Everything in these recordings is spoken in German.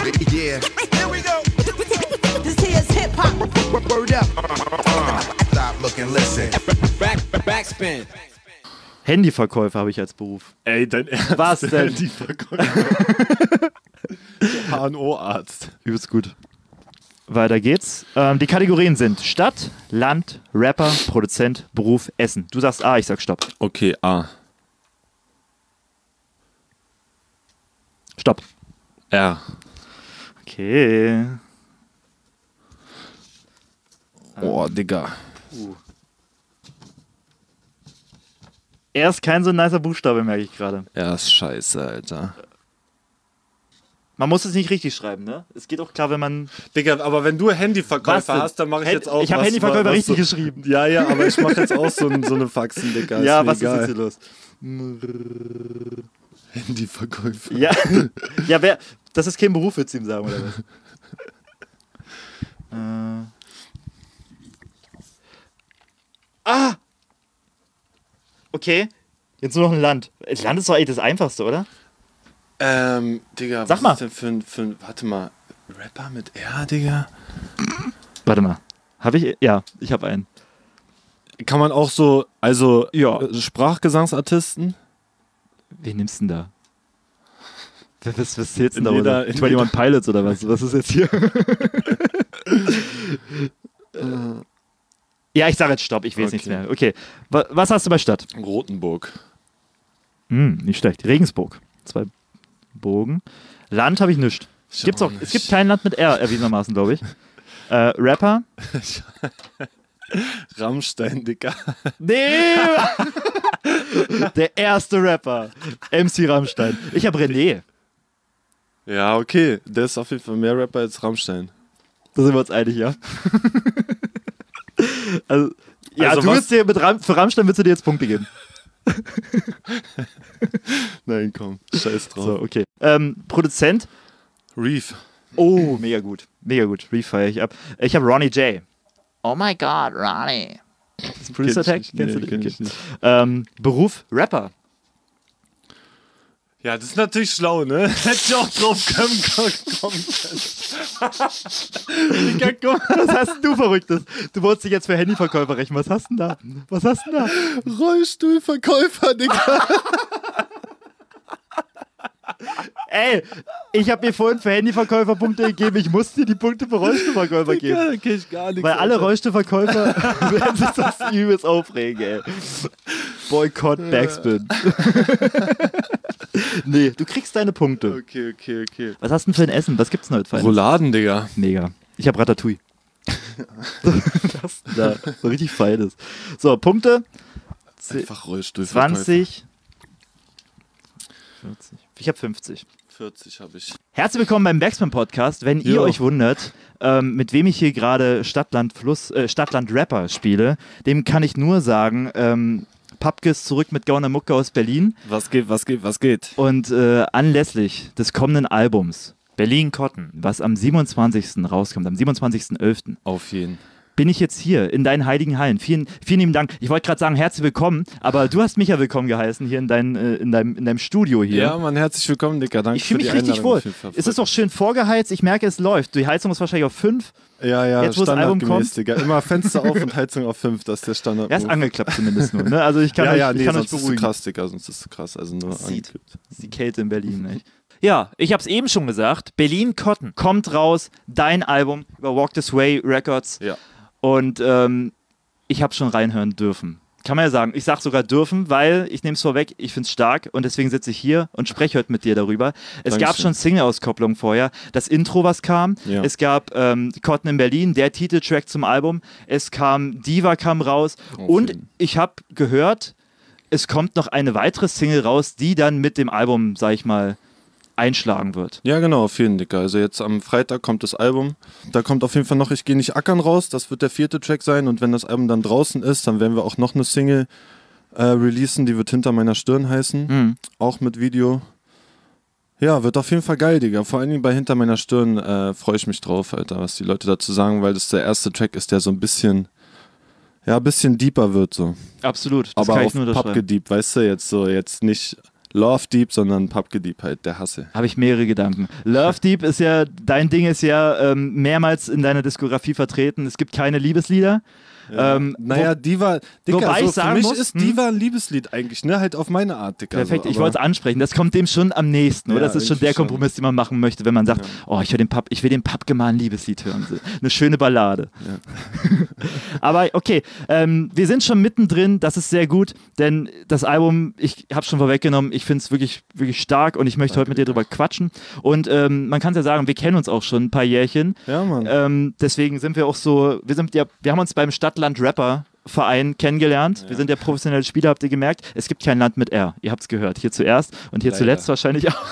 Yeah. Here we go. This here's hip hop. Word up. Stop, look and listen. Backspin. Handyverkäufer habe ich als Beruf. Ey, dein Ernst? Was denn? Handyverkäufer. HNO-Arzt. Übelst gut. Weiter geht's. Die Kategorien sind Stadt, Land, Rapper, Produzent, Beruf, Essen. Du sagst A, ich sag Stopp. Okay, A. Stopp. R. Okay. Oh, Digga. Er ist kein so nicer Buchstabe, merke ich gerade. Er ist scheiße, Alter. Man muss es nicht richtig schreiben, ne? Es geht auch klar, wenn man... Digga, aber wenn du Handyverkäufer denn? hast, dann mache ich jetzt auch Ich habe was, Handyverkäufer was richtig so, geschrieben. Ja, aber ich mache jetzt auch so eine Faxen, Digga. Ja, mir was egal. ist jetzt hier los? Handyverkäufer. Ja, ja, das ist kein Beruf, würdest du ihm sagen, oder was? Okay, jetzt nur noch ein Land. Land ist doch eigentlich das Einfachste, oder? Digga, Sag was mal. ist denn für ein, warte mal, Rapper mit R, Digga? Warte mal. Habe ich? Ja, ich habe einen. Kann man auch so, also Ja. Sprachgesangsartisten? Wen nimmst du denn da? Was zählst du denn da? Entweder- Oder? 21 Pilots oder was? Was ist jetzt hier? Ja, ich sage jetzt Stopp, ich weiß Okay. nichts mehr. Okay, was hast du bei Stadt? Rotenburg. Nicht schlecht. Regensburg. 2 Bogen. Land habe ich nichts. Ich Gibt's auch auch, es nicht. gibt kein Land mit R, erwiesenermaßen, glaube ich. Rapper? Rammstein, Digga. Nee! Der erste Rapper. MC Rammstein. Ich habe René. Ja, okay. Der ist auf jeden Fall mehr Rapper als Rammstein. Da sind wir uns einig, ja. Also, ja, Also du was- willst dir für Rammstein willst du dir jetzt Punkte geben. Nein, komm. Scheiß drauf. So, okay. Produzent? Reef. Oh, mega gut. Mega gut. Reef feiere ich ab. Ich habe Ronnie J. Oh my God, Ronnie. Das ist ein Producer Tag? Kennst du den? Kenn ich nicht. Beruf? Rapper. Ja, das ist natürlich schlau, ne? Hätte ich auch drauf kommen können. Digga, komm. Was hast denn du Verrücktes? Du wolltest dich jetzt für Handyverkäufer rechnen. Was hast du denn da? Was hast du denn da? Rollstuhlverkäufer, Digga. Ey, ich habe mir vorhin für Handyverkäufer Punkte gegeben. Ich musste dir die Punkte für Rollstuhlverkäufer geben. Da kenn ich gar nichts. Weil alle Alter. Rollstuhlverkäufer werden sich das übelst aufregen, ey. Boykott Backspin. Nee, du kriegst deine Punkte. Okay. Was hast du denn für ein Essen? Was gibt's denn heute für ein Rouladen, Digga. Mega. Ich habe Ratatouille. Das da, so richtig feines. So, Punkte. Einfach Rollstuhlverkäufer. 20. 40. Ich habe 50. 40 habe ich. Herzlich willkommen beim Backspin Podcast. Wenn ihr Jo. euch wundert, mit wem ich hier gerade Stadtland Rapper spiele, dem kann ich nur sagen, Papke ist zurück mit Gauner Mucke aus Berlin Was geht? und anlässlich des kommenden Albums Berlin Cotton, was am 27. rauskommt, am 27.11., Auf jeden. bin ich jetzt hier in deinen heiligen Hallen. Vielen lieben Dank. Ich wollte gerade sagen, herzlich willkommen, aber du hast mich ja willkommen geheißen hier in deinem Studio hier. Ja, Mann, herzlich willkommen, Digga. Danke Ich fühle für mich die richtig Einladung wohl. auf jeden Fall. Es ist auch schön vorgeheizt. Ich merke, es läuft. Die Heizung ist wahrscheinlich auf 5. Ja, jetzt, wo das Album kommt. Digga. Immer Fenster auf und Heizung auf 5, das ist der Standard. Er ist angeklappt zumindest nur. Ne? Also ich kann Ja, euch, nee, ich kann euch sonst ist es beruhigen. krass, Digga, sonst ist es krass. Also nur Sieht. angekippt. Das ist die Kälte in Berlin. Nicht? Ja, ich habe es eben schon gesagt. Berlin Cotton kommt raus. Dein Album über Walk This Way Records. Ja. Und ich habe schon reinhören dürfen. Kann man ja sagen. Ich sage sogar dürfen, weil, ich nehme es vorweg, ich finde es stark und deswegen sitze ich hier und spreche heute mit dir darüber. Es gab Dankeschön. schon Single-Auskopplungen vorher. Das Intro, was kam. Ja. Es gab Cotton in Berlin, der Titeltrack zum Album. Es kam, Diva kam raus. Auf Und jeden. ich habe gehört, es kommt noch eine weitere Single raus, die dann mit dem Album, sag ich mal, einschlagen wird. Ja, genau, auf jeden Fall. Also jetzt am Freitag kommt das Album. Da kommt auf jeden Fall noch Ich gehe nicht ackern raus. Das wird der 4. Track sein. Und wenn das Album dann draußen ist, dann werden wir auch noch eine Single releasen. Die wird Hinter meiner Stirn heißen. Auch mit Video. Ja, wird auf jeden Fall geil, Digga. Vor allen Dingen bei Hinter meiner Stirn freue ich mich drauf, Alter, was die Leute dazu sagen, weil das der erste Track ist, der so ein bisschen deeper wird so. Absolut. Das Aber kann auf ich nur Pop unterschreiben. gediebt, weißt du, jetzt nicht Love Deep, sondern Papke Deep halt, der Hasse. Habe ich mehrere Gedanken. Love Deep ist ja, dein Ding ist ja mehrmals in deiner Diskografie vertreten. Es gibt keine Liebeslieder. Ja. Diva, Dicker, wobei so ich sagen für mich muss, ist Diva ein Liebeslied eigentlich, ne? Halt auf meine Art, Dicker. Perfekt, so, ich wollte es ansprechen. Das kommt dem schon am nächsten, oder? Ja, Das ist schon der Kompromiss, den man machen möchte, wenn man sagt, oh, ich will dem Papke mal ein Liebeslied hören. So, eine schöne Ballade. Ja. Aber okay, wir sind schon mittendrin, das ist sehr gut, denn das Album, ich habe es schon vorweggenommen, ich finde es wirklich, wirklich stark und ich möchte heute mit dir drüber quatschen. Und man kann es ja sagen, wir kennen uns auch schon ein paar Jährchen. Ja, Mann. Deswegen sind wir auch so, wir haben uns beim Stadtland-Rapper-Verein kennengelernt. Ja. Wir sind ja professionelle Spieler, habt ihr gemerkt. Es gibt kein Land mit R. Ihr habt es gehört. Hier zuerst und hier zuletzt wahrscheinlich auch.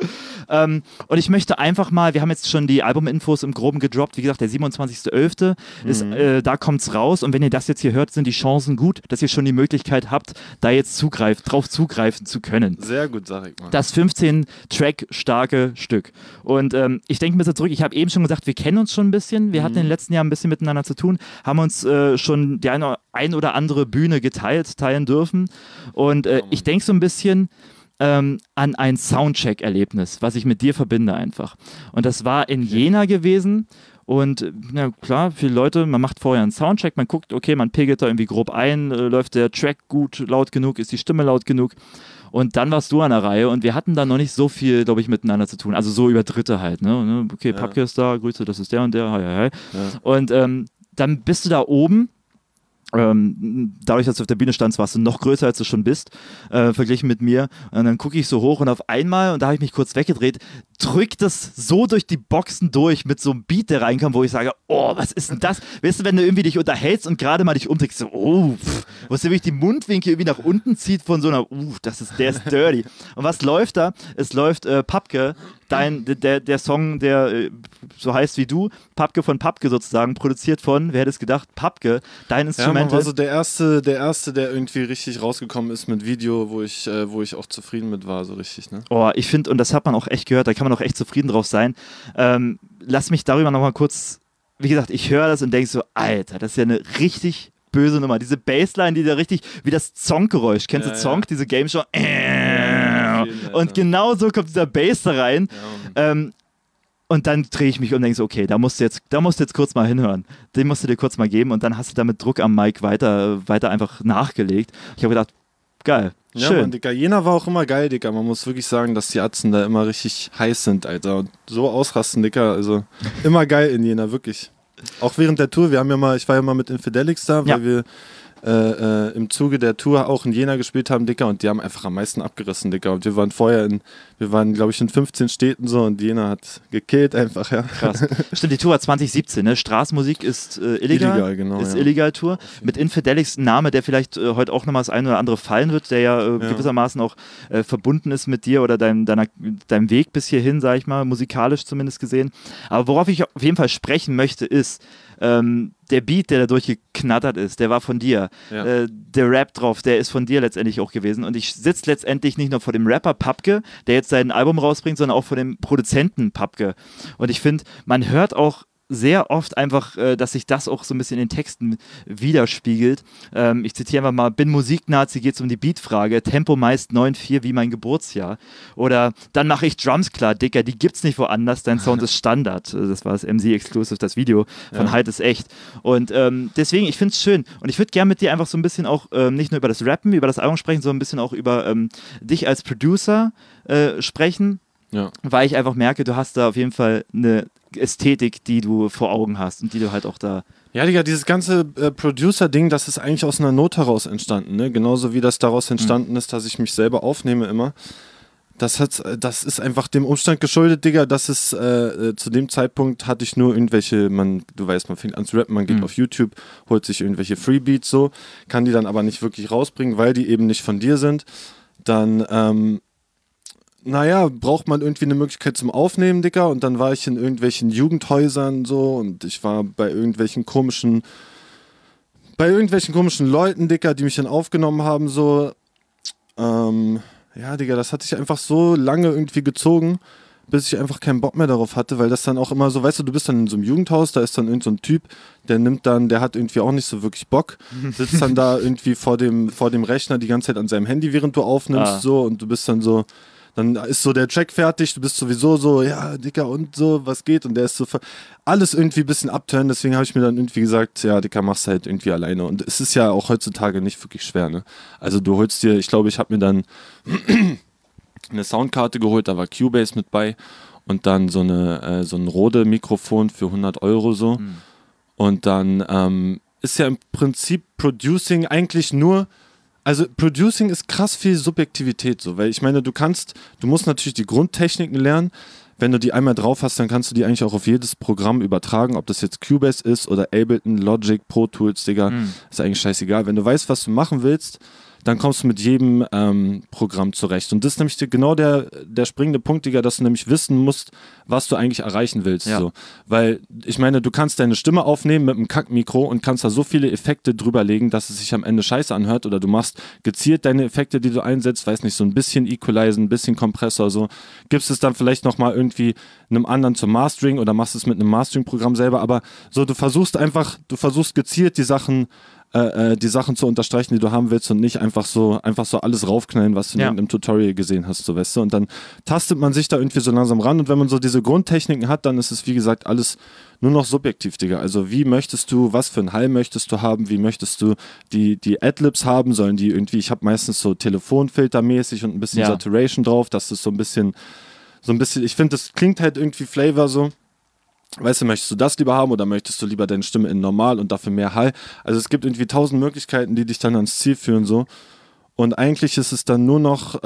Und ich möchte einfach mal, wir haben jetzt schon die Albuminfos im Groben gedroppt. Wie gesagt, der 27.11. ist, da kommt es raus. Und wenn ihr das jetzt hier hört, sind die Chancen gut, dass ihr schon die Möglichkeit habt, da jetzt drauf zugreifen zu können. Sehr gut, sag ich mal. Das 15-Track starke Stück. Und ich denke ein bisschen zurück, ich habe eben schon gesagt, wir kennen uns schon ein bisschen. Wir hatten in den letzten Jahren ein bisschen miteinander zu tun, haben uns schon die ein oder andere Bühne teilen dürfen. Und ich denke so ein bisschen an ein Soundcheck-Erlebnis, was ich mit dir verbinde einfach. Und das war in Jena gewesen. Und na klar, viele Leute, man macht vorher einen Soundcheck, man guckt, okay, man pegelt da irgendwie grob ein, läuft der Track gut, laut genug, ist die Stimme laut genug. Und dann warst du an der Reihe und wir hatten da noch nicht so viel, glaube ich, miteinander zu tun. Also so über Dritte halt, ne? Okay, Papke ist da, Grüße, das ist der und der, hi, hi, hi. Ja. Und dann bist du da oben. Dadurch, dass du auf der Bühne standst, warst du noch größer, als du schon bist, verglichen mit mir. Und dann gucke ich so hoch und auf einmal, und da habe ich mich kurz weggedreht, drückt das so durch die Boxen durch mit so einem Beat, der reinkam, wo ich sage, oh, was ist denn das? Weißt du, wenn du irgendwie dich unterhältst und gerade mal dich umdrehst, so, oh, wo es wirklich die Mundwinkel irgendwie nach unten zieht von so einer, der ist dirty. Und was läuft da? Es läuft Papke, der Song, der so heißt wie du, Papke von Papke sozusagen, produziert von, wer hätte es gedacht, Papke, dein Instrument. Ja, man war so der erste, der irgendwie richtig rausgekommen ist mit Video, wo ich auch zufrieden mit war, so richtig, ne? Oh, ich finde, und das hat man auch echt gehört, da kann man auch echt zufrieden drauf sein. Lass mich darüber nochmal kurz, wie gesagt, ich höre das und denke so, Alter, das ist ja eine richtig böse Nummer. Diese Bassline, die da richtig, wie das Zonk-Geräusch, kennst du Zonk, diese Game Show? Und genau so kommt dieser Bass da rein. Ja. Und dann drehe ich mich um und denke so, okay, da musst du jetzt kurz mal hinhören. Den musst du dir kurz mal geben und dann hast du da mit Druck am Mic weiter einfach nachgelegt. Ich habe gedacht, geil, schön. Ja, Mann, Dicker, Jena war auch immer geil, Dicker. Man muss wirklich sagen, dass die Atzen da immer richtig heiß sind, Alter. Und so ausrasten, Dicker. Also immer geil in Jena, wirklich. Auch während der Tour, ich war ja mal mit Infidelix da, weil wir im Zuge der Tour auch in Jena gespielt haben, Dicker, und die haben einfach am meisten abgerissen, Dicker. Und wir waren glaube ich in 15 Städten so und Jena hat gekillt einfach, ja. Krass. Stimmt, die Tour war 2017, ne? Straßenmusik ist illegal. Genau, ist Illegal-Tour. Mit Infidelix ein Name, der vielleicht heute auch nochmal das eine oder andere fallen wird, der ja gewissermaßen auch verbunden ist mit dir oder deinem Weg bis hierhin, sag ich mal, musikalisch zumindest gesehen. Aber worauf ich auf jeden Fall sprechen möchte, ist, der Beat, der da durchgeknattert ist, der war von dir. Ja. Der Rap drauf, der ist von dir letztendlich auch gewesen. Und ich sitze letztendlich nicht nur vor dem Rapper Papke, der jetzt sein Album rausbringt, sondern auch vor dem Produzenten Papke. Und ich finde, man hört auch sehr oft einfach, dass sich das auch so ein bisschen in den Texten widerspiegelt. Ich zitiere einfach mal, bin Musiknazi, geht's um die Beatfrage, Tempo meist 9/4 wie mein Geburtsjahr. Oder dann mache ich Drums klar, Dicker, die gibt's nicht woanders, dein Sound ist Standard. Das war das MC Exclusive, das Video von Halt ist echt. Und deswegen, ich finde es schön. Und ich würde gerne mit dir einfach so ein bisschen auch nicht nur über das Rappen, über das Album sprechen, sondern ein bisschen auch über dich als Producer sprechen. Ja. Weil ich einfach merke, du hast da auf jeden Fall eine Ästhetik, die du vor Augen hast und die du halt auch da... Ja, Digga, dieses ganze Producer-Ding, das ist eigentlich aus einer Not heraus entstanden, ne? Genauso wie das daraus entstanden ist, dass ich mich selber aufnehme immer. Das ist einfach dem Umstand geschuldet, Digga, dass es zu dem Zeitpunkt hatte ich nur irgendwelche, du weißt, man fängt an zu rappen, man geht auf YouTube, holt sich irgendwelche Freebeats so, kann die dann aber nicht wirklich rausbringen, weil die eben nicht von dir sind. Dann, braucht man irgendwie eine Möglichkeit zum Aufnehmen, Dicker, und dann war ich in irgendwelchen Jugendhäusern so und ich war bei irgendwelchen komischen Leuten, Dicker, die mich dann aufgenommen haben, so. Digga, das hat sich einfach so lange irgendwie gezogen, bis ich einfach keinen Bock mehr darauf hatte, weil das dann auch immer so, weißt du, du bist dann in so einem Jugendhaus, da ist dann irgend so ein Typ, der hat irgendwie auch nicht so wirklich Bock, sitzt dann da irgendwie vor dem Rechner die ganze Zeit an seinem Handy, während du aufnimmst, so, und du bist dann so, dann ist so der Track fertig, du bist sowieso so, ja, Dicker, und so, was geht? Und der ist so, alles irgendwie ein bisschen abturnen, deswegen habe ich mir dann irgendwie gesagt, ja, Dicker, mach's halt irgendwie alleine. Und es ist ja auch heutzutage nicht wirklich schwer, ne? Also du holst dir, ich glaube, ich habe mir dann eine Soundkarte geholt, da war Cubase mit bei und dann so ein Rode-Mikrofon für 100 € so. Und dann ist ja im Prinzip Producing eigentlich nur, also Producing ist krass viel Subjektivität so, weil ich meine, du musst natürlich die Grundtechniken lernen. Wenn du die einmal drauf hast, dann kannst du die eigentlich auch auf jedes Programm übertragen, ob das jetzt Cubase ist oder Ableton, Logic, Pro Tools, Digga, ist eigentlich scheißegal. Wenn du weißt, was du machen willst, dann kommst du mit jedem Programm zurecht. Und das ist nämlich genau der springende Punkt, Digga, dass du nämlich wissen musst, was du eigentlich erreichen willst. Ja. So. Weil, ich meine, du kannst deine Stimme aufnehmen mit einem Kackmikro und kannst da so viele Effekte drüber legen, dass es sich am Ende scheiße anhört. Oder du machst gezielt deine Effekte, die du einsetzt, weiß nicht, so ein bisschen Equalizer, ein bisschen Kompressor, so. Gibst es dann vielleicht nochmal irgendwie einem anderen zum Mastering oder machst es mit einem Mastering-Programm selber. Aber so, du versuchst gezielt die Sachen zu unterstreichen, die du haben willst und nicht einfach so alles raufknallen, was du in irgendeinem Tutorial gesehen hast, so, weißt du. Und dann tastet man sich da irgendwie so langsam ran und wenn man so diese Grundtechniken hat, dann ist es, wie gesagt, alles nur noch subjektiv, Digga. Also wie möchtest du, was für einen Hall möchtest du haben, wie möchtest du die Adlibs haben, sollen die irgendwie, ich habe meistens so Telefonfiltermäßig und ein bisschen Saturation drauf, dass es so ein bisschen, ich finde, das klingt halt irgendwie Flavor so. Weißt du, möchtest du das lieber haben oder möchtest du lieber deine Stimme in normal und dafür mehr Hall? Also es gibt irgendwie 1000 Möglichkeiten, die dich dann ans Ziel führen so. Und eigentlich ist es dann nur noch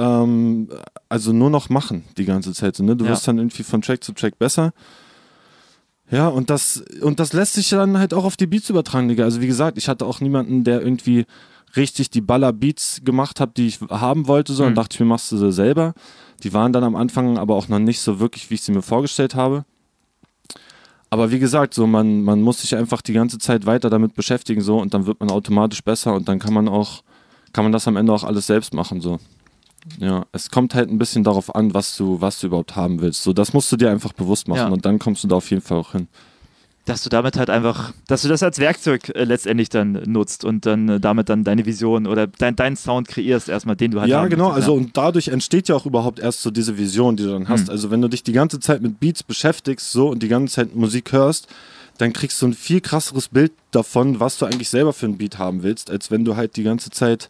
machen die ganze Zeit. So, ne? Du wirst dann irgendwie von Track zu Track besser. Ja, und das lässt sich dann halt auch auf die Beats übertragen, Digga. Also wie gesagt, ich hatte auch niemanden, der irgendwie richtig die Baller-Beats gemacht hat, die ich haben wollte, sondern dachte ich mir, machst du sie selber. Die waren dann am Anfang aber auch noch nicht so wirklich, wie ich sie mir vorgestellt habe. Aber wie gesagt, so man muss sich einfach die ganze Zeit weiter damit beschäftigen so und dann wird man automatisch besser und dann kann man das am Ende auch alles selbst machen so. Ja, es kommt halt ein bisschen darauf an, was du überhaupt haben willst. So, das musst du dir einfach bewusst machen und dann kommst du da auf jeden Fall auch hin. Dass du damit halt einfach, dass du das als Werkzeug letztendlich dann nutzt und dann damit dann deine Vision oder deinen Sound kreierst erstmal, den du halt ja, genau, also und dadurch entsteht ja auch überhaupt erst so diese Vision, die du dann hast. Also wenn du dich die ganze Zeit mit Beats beschäftigst so und die ganze Zeit Musik hörst, dann kriegst du ein viel krasseres Bild davon, was du eigentlich selber für ein Beat haben willst, als wenn du halt die ganze Zeit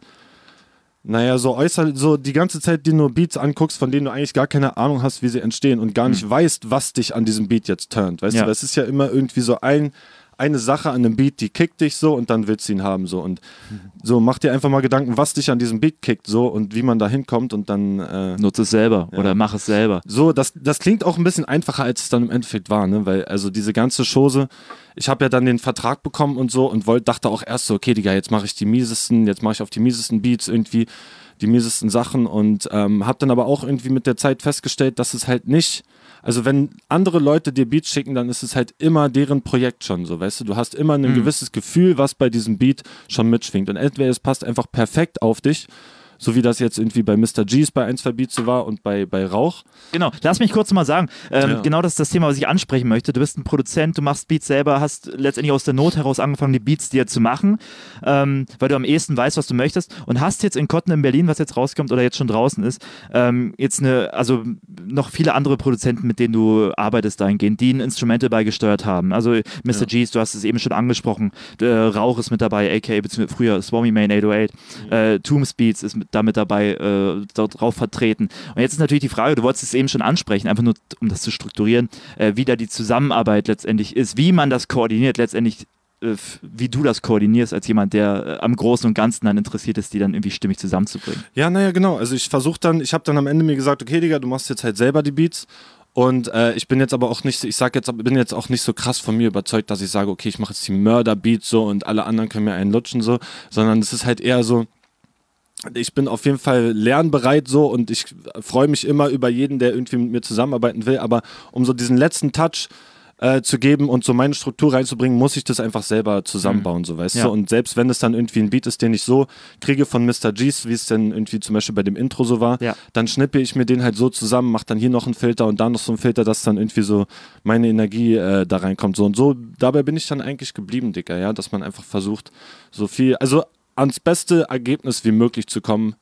so die ganze Zeit dir nur Beats anguckst, von denen du eigentlich gar keine Ahnung hast, wie sie entstehen und gar nicht weißt, was dich an diesem Beat jetzt turnt. Weißt du, weil es ist ja immer irgendwie so eine Sache an einem Beat, die kickt dich so und dann willst du ihn haben so und so mach dir einfach mal Gedanken, was dich an diesem Beat kickt so und wie man da hinkommt und dann nutze es selber oder mach es selber. So, das klingt auch ein bisschen einfacher, als es dann im Endeffekt war, ne? Weil also diese ganze Chose, ich habe ja dann den Vertrag bekommen und so und dachte auch erst so, okay, Digga, jetzt mache ich auf die miesesten Beats irgendwie die miesesten Sachen und habe dann aber auch irgendwie mit der Zeit festgestellt, dass es halt nicht, also wenn andere Leute dir Beats schicken, dann ist es halt immer deren Projekt schon so, weißt du, du hast immer ein gewisses Gefühl, was bei diesem Beat schon mitschwingt und entweder es passt einfach perfekt auf dich, so wie das jetzt irgendwie bei Mr. G's bei 1, 2 Beats so war und bei Rauch. Genau, lass mich kurz mal sagen, genau das ist das Thema, was ich ansprechen möchte. Du bist ein Produzent, du machst Beats selber, hast letztendlich aus der Not heraus angefangen, die Beats dir zu machen, weil du am ehesten weißt, was du möchtest und hast jetzt in Cotton in Berlin, was jetzt rauskommt oder jetzt schon draußen ist, jetzt noch viele andere Produzenten, mit denen du arbeitest dahingehend, die ein Instrumental beigesteuert haben. Also Mr. G's, du hast es eben schon angesprochen, Rauch ist mit dabei, aka beziehungsweise früher Swami Main 808, Tombs Beats ist damit dabei drauf vertreten. Und jetzt ist natürlich die Frage, du wolltest es eben schon ansprechen, einfach nur um das zu strukturieren, wie da die Zusammenarbeit letztendlich ist, wie man das koordiniert, letztendlich wie du das koordinierst als jemand, der am Großen und Ganzen dann interessiert ist, die dann irgendwie stimmig zusammenzubringen. Ja, genau, also ich habe dann am Ende mir gesagt, okay, Digga, du machst jetzt halt selber die Beats und ich bin jetzt aber auch nicht, bin jetzt auch nicht so krass von mir überzeugt, dass ich sage, okay, ich mache jetzt die Mörder-Beats so und alle anderen können mir einen lutschen so, sondern es ist halt eher so, ich bin auf jeden Fall lernbereit so und ich freue mich immer über jeden, der irgendwie mit mir zusammenarbeiten will, aber um so diesen letzten Touch zu geben und so meine Struktur reinzubringen, muss ich das einfach selber zusammenbauen, so weißt du. Und selbst wenn es dann irgendwie ein Beat ist, den ich so kriege von Mr. G's, wie es denn irgendwie zum Beispiel bei dem Intro so war, dann schnippe ich mir den halt so zusammen, mache dann hier noch einen Filter und da noch so einen Filter, dass dann irgendwie so meine Energie da reinkommt. So und so, dabei bin ich dann eigentlich geblieben, Dicker, ja, dass man einfach versucht, so viel, also ans beste Ergebnis wie möglich zu kommen.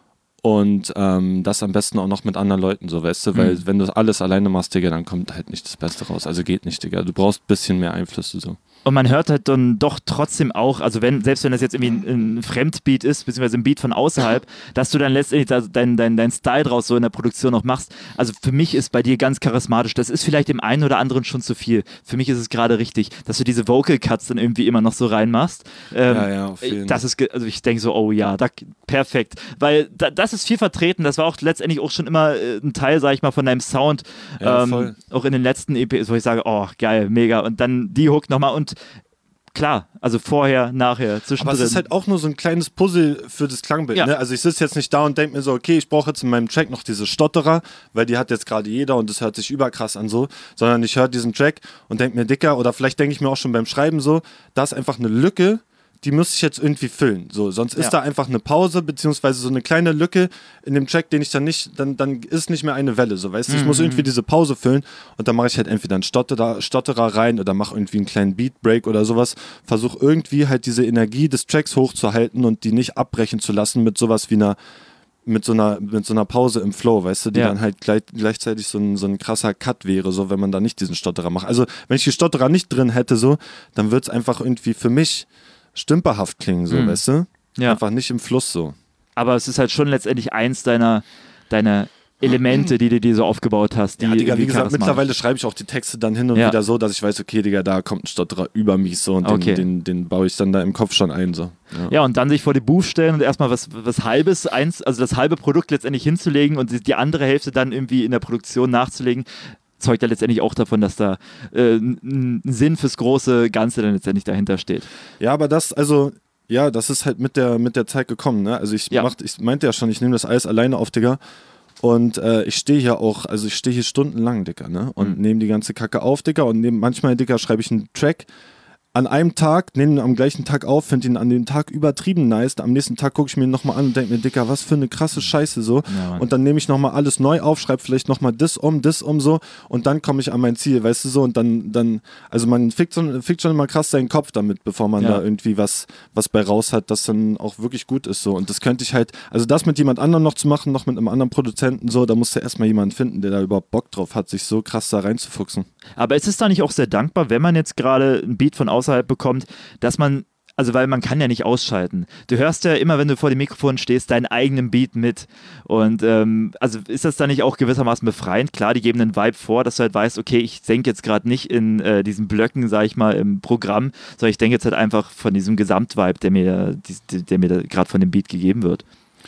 Und das am besten auch noch mit anderen Leuten, so weißt du, weil wenn du alles alleine machst, Digga, dann kommt halt nicht das Beste raus. Also geht nicht, Digga. Du brauchst ein bisschen mehr Einflüsse so. Und man hört halt dann doch trotzdem auch, also selbst wenn das jetzt irgendwie ein Fremdbeat ist, beziehungsweise ein Beat von außerhalb, dass du dann letztendlich dein Style draus so in der Produktion noch machst. Also für mich ist bei dir ganz charismatisch. Das ist vielleicht dem einen oder anderen schon zu viel. Für mich ist es gerade richtig, dass du diese Vocal Cuts dann irgendwie immer noch so reinmachst. Auf jeden Fall. Also ich denke so, oh ja, perfekt. Weil das ist viel vertreten. Das war auch letztendlich auch schon immer ein Teil, sag ich mal, von deinem Sound. Voll. Auch in den letzten EPs, wo ich sage, oh geil, mega. Und dann die Hook nochmal und klar, also vorher, nachher, zwischendrin. Aber es ist halt auch nur so ein kleines Puzzle für das Klangbild. Ne? Also ich sitze jetzt nicht da und denke mir so, okay, ich brauche jetzt in meinem Track noch diese Stotterer, weil die hat jetzt gerade jeder und das hört sich überkrass an so, sondern ich höre diesen Track und denke mir, Dicker, oder vielleicht denke ich mir auch schon beim Schreiben so, da ist einfach eine Lücke, die muss ich jetzt irgendwie füllen. So, sonst ist da einfach eine Pause, beziehungsweise so eine kleine Lücke in dem Track, den ich dann nicht, dann ist nicht mehr eine Welle. So, weißt du, ich muss irgendwie diese Pause füllen und dann mache ich halt entweder einen Stotterer rein oder mache irgendwie einen kleinen Beat-Break oder sowas. Versuche irgendwie halt diese Energie des Tracks hochzuhalten und die nicht abbrechen zu lassen mit sowas wie mit so einer Pause im Flow, weißt du, die dann halt gleichzeitig so ein krasser Cut wäre, so wenn man da nicht diesen Stotterer macht. Also wenn ich die Stotterer nicht drin hätte, so, dann wird es einfach irgendwie für mich stümperhaft klingen, so, weißt du? Ja. Einfach nicht im Fluss so. Aber es ist halt schon letztendlich eins deiner Elemente, die du dir so aufgebaut hast. Die, ja, Digga, wie gesagt, mittlerweile schreibe ich auch die Texte dann hin und wieder so, dass ich weiß, okay, Digga, da kommt ein Stotterer über mich so und den baue ich dann da im Kopf schon ein, so. Ja, und dann sich vor die Booth stellen und erstmal was Halbes, also das halbe Produkt letztendlich hinzulegen und die andere Hälfte dann irgendwie in der Produktion nachzulegen, zeugt ja letztendlich auch davon, dass da ein Sinn fürs große Ganze dann letztendlich dahinter steht. Ja, aber das ist halt mit der Zeit gekommen, ne? Also ich meinte ja schon, ich nehme das alles alleine auf, Digga. Und ich stehe hier stundenlang, Digga, ne? Und nehme die ganze Kacke auf, Digga. Und manchmal, Digga, schreibe ich einen Track an einem Tag, nehme ihn am gleichen Tag auf, finde ihn an dem Tag übertrieben nice. Am nächsten Tag gucke ich mir ihn nochmal an und denke mir, Dicker, was für eine krasse Scheiße so. Ja, und dann nehme ich nochmal alles neu auf, schreibe vielleicht nochmal das um so und dann komme ich an mein Ziel, weißt du so. Und dann also man fickt schon immer krass seinen Kopf damit, bevor man da irgendwie was bei raus hat, das dann auch wirklich gut ist so. Und das könnte ich halt, also das mit jemand anderem noch zu machen, noch mit einem anderen Produzenten so, da musst du erstmal jemanden finden, der da überhaupt Bock drauf hat, sich so krass da reinzufuchsen. Aber ist es da nicht auch sehr dankbar, wenn man jetzt gerade ein Beat von außerhalb bekommt, dass man, also weil man kann ja nicht ausschalten. Du hörst ja immer, wenn du vor dem Mikrofon stehst, deinen eigenen Beat mit. Und also ist das da nicht auch gewissermaßen befreiend? Klar, die geben einen Vibe vor, dass du halt weißt, okay, ich denke jetzt gerade nicht in diesen Blöcken, sag ich mal, im Programm, sondern ich denke jetzt halt einfach von diesem Gesamtvibe, der mir gerade von dem Beat gegeben wird.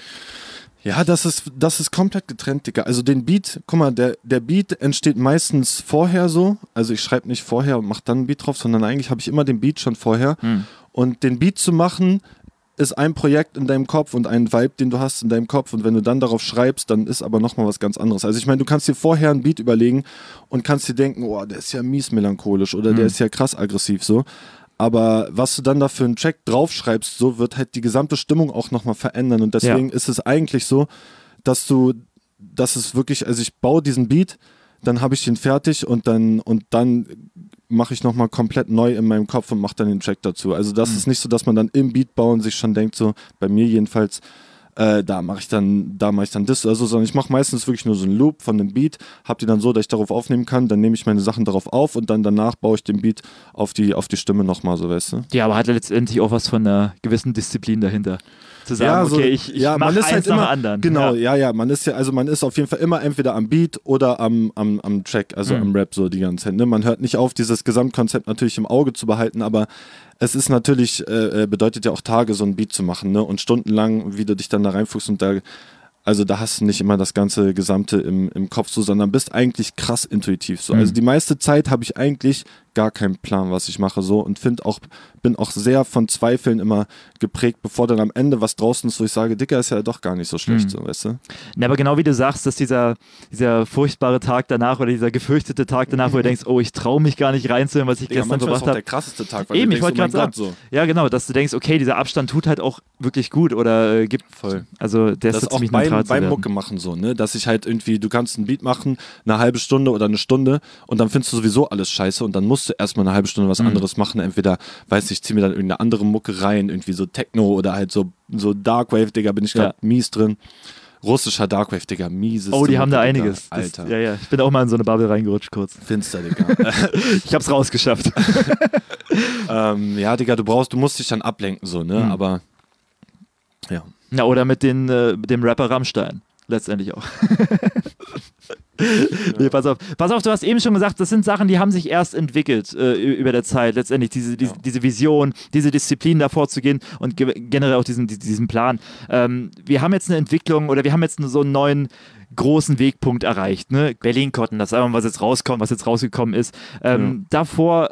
Ja, das ist komplett getrennt, Digga. Also den Beat, guck mal, der Beat entsteht meistens vorher so. Also ich schreibe nicht vorher und mache dann einen Beat drauf, sondern eigentlich habe ich immer den Beat schon vorher. Und den Beat zu machen, ist ein Projekt in deinem Kopf und ein Vibe, den du hast in deinem Kopf. Und wenn du dann darauf schreibst, dann ist aber nochmal was ganz anderes. Also ich meine, du kannst dir vorher einen Beat überlegen und kannst dir denken, oh, der ist ja mies melancholisch oder der ist ja krass aggressiv so. Aber was du dann da für einen Track draufschreibst, so wird halt die gesamte Stimmung auch nochmal verändern. Und deswegen ist es eigentlich so, dass es wirklich, also ich baue diesen Beat, dann habe ich den fertig und dann mache ich nochmal komplett neu in meinem Kopf und mache dann den Track dazu. Also das ist nicht so, dass man dann im Beat bauen sich schon denkt, so bei mir jedenfalls, da mache ich dann das, also, sondern ich mache meistens wirklich nur so einen Loop von dem Beat, hab die dann so, dass ich darauf aufnehmen kann, dann nehme ich meine Sachen darauf auf und dann danach baue ich den Beat auf die Stimme nochmal, so, weißt du? Ja, aber hat letztendlich auch was von einer gewissen Disziplin dahinter. Zu sagen, okay, ich mache eins halt nach immer, dem anderen. Genau, man ist auf jeden Fall immer entweder am Beat oder am Track, also am Rap so die ganze Zeit. Ne? Man hört nicht auf, dieses Gesamtkonzept natürlich im Auge zu behalten, aber es ist natürlich, bedeutet ja auch Tage, so ein Beat zu machen, ne? Und stundenlang, wie du dich dann da reinfuchst und da hast du nicht immer das ganze Gesamte im Kopf so, sondern bist eigentlich krass intuitiv so. Also die meiste Zeit habe ich eigentlich gar keinen Plan, was ich mache so und bin auch sehr von Zweifeln immer geprägt, bevor dann am Ende was draußen ist, wo ich sage, Dicker, ist ja doch gar nicht so schlecht, so, weißt du? Na, aber genau wie du sagst, dass dieser furchtbare Tag danach oder dieser gefürchtete Tag danach, wo du denkst, oh, ich traue mich gar nicht reinzuhören, was ich gestern manchmal verbracht ist auch habe. der krasseste Tag, weil Eben, du ich denkst, wollte gerade sagen. so. Ja, genau, dass du denkst, okay, dieser Abstand tut halt auch wirklich gut oder gibt. Voll. Also der Das ist ist auch ziemlich neutral zu beim werden. Mucke machen so, ne? Dass ich halt irgendwie, du kannst einen Beat machen, eine halbe Stunde oder eine Stunde und dann findest du sowieso alles scheiße und dann musst du erstmal eine halbe Stunde was anderes machen. Entweder, weiß nicht, ich zieh mir dann irgendeine andere Mucke rein, irgendwie so Techno oder halt so Darkwave, Digga, bin ich gerade mies drin. Russischer Darkwave, Digga, mieses. Oh, die haben da Digga, einiges. Alter. Ja. Ich bin auch mal in so eine Bubble reingerutscht kurz. Finster, Digga. Ich hab's rausgeschafft. Ja, Digga, du musst dich dann ablenken, so, ne? Aber, ja. Ja, oder mit dem Rapper Rammstein. Letztendlich auch. Nee, pass auf, du hast eben schon gesagt, das sind Sachen, die haben sich erst entwickelt über der Zeit, letztendlich diese Vision, diese Disziplin davor zu gehen und generell auch diesen Plan. Wir haben jetzt eine Entwicklung oder wir haben jetzt so einen neuen großen Wegpunkt erreicht, ne? Berlin-Cotton, das ist einfach, was jetzt rausgekommen ist. Davor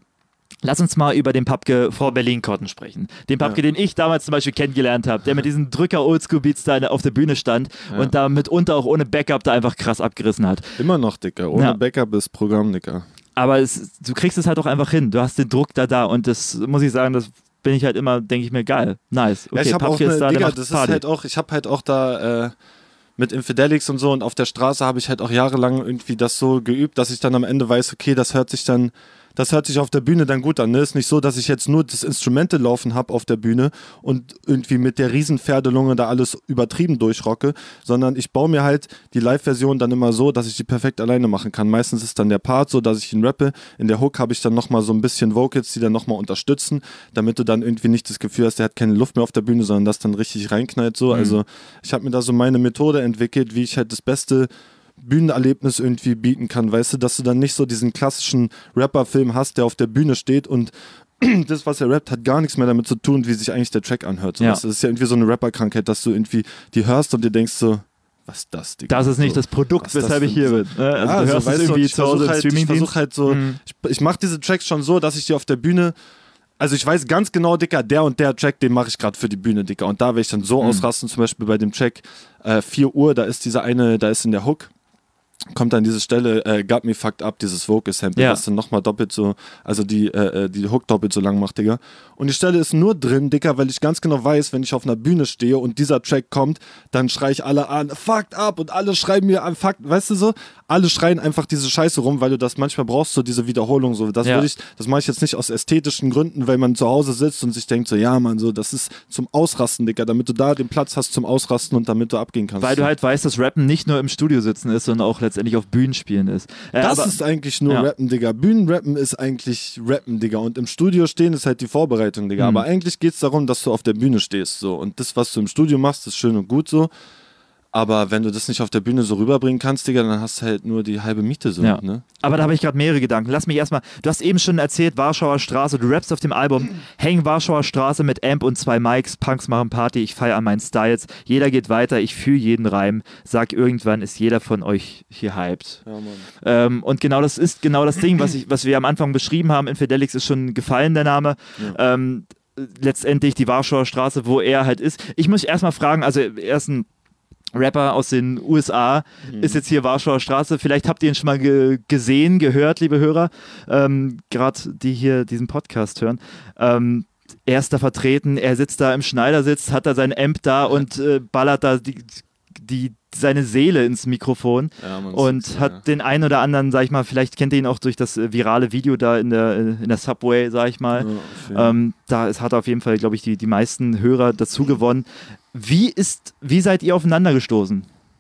lass uns mal über den Papke vor Berlin-Cotton sprechen. Den Papke, den ich damals zum Beispiel kennengelernt habe, der mit diesen Drücker-Oldschool-Beats da auf der Bühne stand und da mitunter auch ohne Backup da einfach krass abgerissen hat. Immer noch, Dicker. Ohne Backup ist Programm, Dicker. Aber du kriegst es halt auch einfach hin. Du hast den Druck da und das muss ich sagen, das bin ich halt immer, denke ich mir, geil, nice. Okay, ja, ich habe auch ist da, Digga, das Party. Ist halt auch, ich habe halt auch da mit Infidelix und so und auf der Straße habe ich halt auch jahrelang irgendwie das so geübt, dass ich dann am Ende weiß, okay, das hört sich auf der Bühne dann gut an. Ne? Ist nicht so, dass ich jetzt nur das Instrumente laufen habe auf der Bühne und irgendwie mit der Riesenpferdelunge da alles übertrieben durchrocke, sondern ich baue mir halt die Live-Version dann immer so, dass ich die perfekt alleine machen kann. Meistens ist dann der Part so, dass ich ihn rappe. In der Hook habe ich dann nochmal so ein bisschen Vocals, die dann nochmal unterstützen, damit du dann irgendwie nicht das Gefühl hast, der hat keine Luft mehr auf der Bühne, sondern das dann richtig reinknallt. So. Also ich habe mir da so meine Methode entwickelt, wie ich halt das beste Bühnenerlebnis irgendwie bieten kann, weißt du, dass du dann nicht so diesen klassischen Rapper-Film hast, der auf der Bühne steht und das, was er rappt, hat gar nichts mehr damit zu tun, wie sich eigentlich der Track anhört. So, das ist ja irgendwie so eine Rapper-Krankheit, dass du irgendwie die hörst und dir denkst so, was ist das, Digga? Das ist nicht das Produkt, weshalb ich hier bin. Also du hörst es irgendwie zu Hause im Streaming-Dienst. Ich versuche halt so, ich mache diese Tracks schon so, dass ich die auf der Bühne, also ich weiß ganz genau, Dicker, der und der Track, den mache ich gerade für die Bühne, Dicker. Und da werde ich dann so ausrasten, zum Beispiel bei dem Track 4 Uhr, da ist dieser eine, da ist in der Hook, kommt dann diese Stelle, Got Me Fucked Up, dieses Vocal-Sample, was dann nochmal doppelt so, also die Hook doppelt so lang macht, Digga. Und die Stelle ist nur drin, Digga, weil ich ganz genau weiß, wenn ich auf einer Bühne stehe und dieser Track kommt, dann schreie ich alle an, fucked up, und alle schreiben mir an, fucked, weißt du so? Alle schreien einfach diese Scheiße rum, weil du das manchmal brauchst, so diese Wiederholung, so. Das mache ich jetzt nicht aus ästhetischen Gründen, weil man zu Hause sitzt und sich denkt so, ja, Mann, so, das ist zum Ausrasten, Digga, damit du da den Platz hast zum Ausrasten und damit du abgehen kannst. Weil du halt weißt, dass Rappen nicht nur im Studio sitzen ist, sondern auch letztendlich auf Bühnen spielen ist. Das ist eigentlich nur Rappen, Digga. Bühnenrappen ist eigentlich Rappen, Digga. Und im Studio stehen ist halt die Vorbereitung, Digga. Aber eigentlich geht es darum, dass du auf der Bühne stehst, so. Und das, was du im Studio machst, ist schön und gut so. Aber wenn du das nicht auf der Bühne so rüberbringen kannst, Digga, dann hast du halt nur die halbe Miete so, ne? Aber da habe ich gerade mehrere Gedanken. Lass mich erstmal, du hast eben schon erzählt, Warschauer Straße, du rappst auf dem Album Hang Warschauer Straße mit Amp und 2 Mics, Punks machen Party, ich feiere an meinen Styles, jeder geht weiter, ich fühle jeden Reim, sag irgendwann ist jeder von euch hier hyped. Ja, Mann. Und genau das ist genau das Ding, was wir am Anfang beschrieben haben. Infidelix ist schon gefallen, der Name. Ja. Letztendlich die Warschauer Straße, wo er halt ist. Ich muss erstmal fragen, also er ist ein Rapper aus den USA, ist jetzt hier Warschauer Straße. Vielleicht habt ihr ihn schon mal gesehen, gehört, liebe Hörer, gerade die hier diesen Podcast hören. Er ist da vertreten, er sitzt da im Schneidersitz, hat da sein Amp da und ballert da seine Seele ins Mikrofon und hat den einen oder anderen, sag ich mal, vielleicht kennt ihr ihn auch durch das virale Video da in der Subway, sag ich mal. Da hat er auf jeden Fall, glaube ich, die meisten Hörer dazu gewonnen. Wie seid ihr aufeinander gestoßen?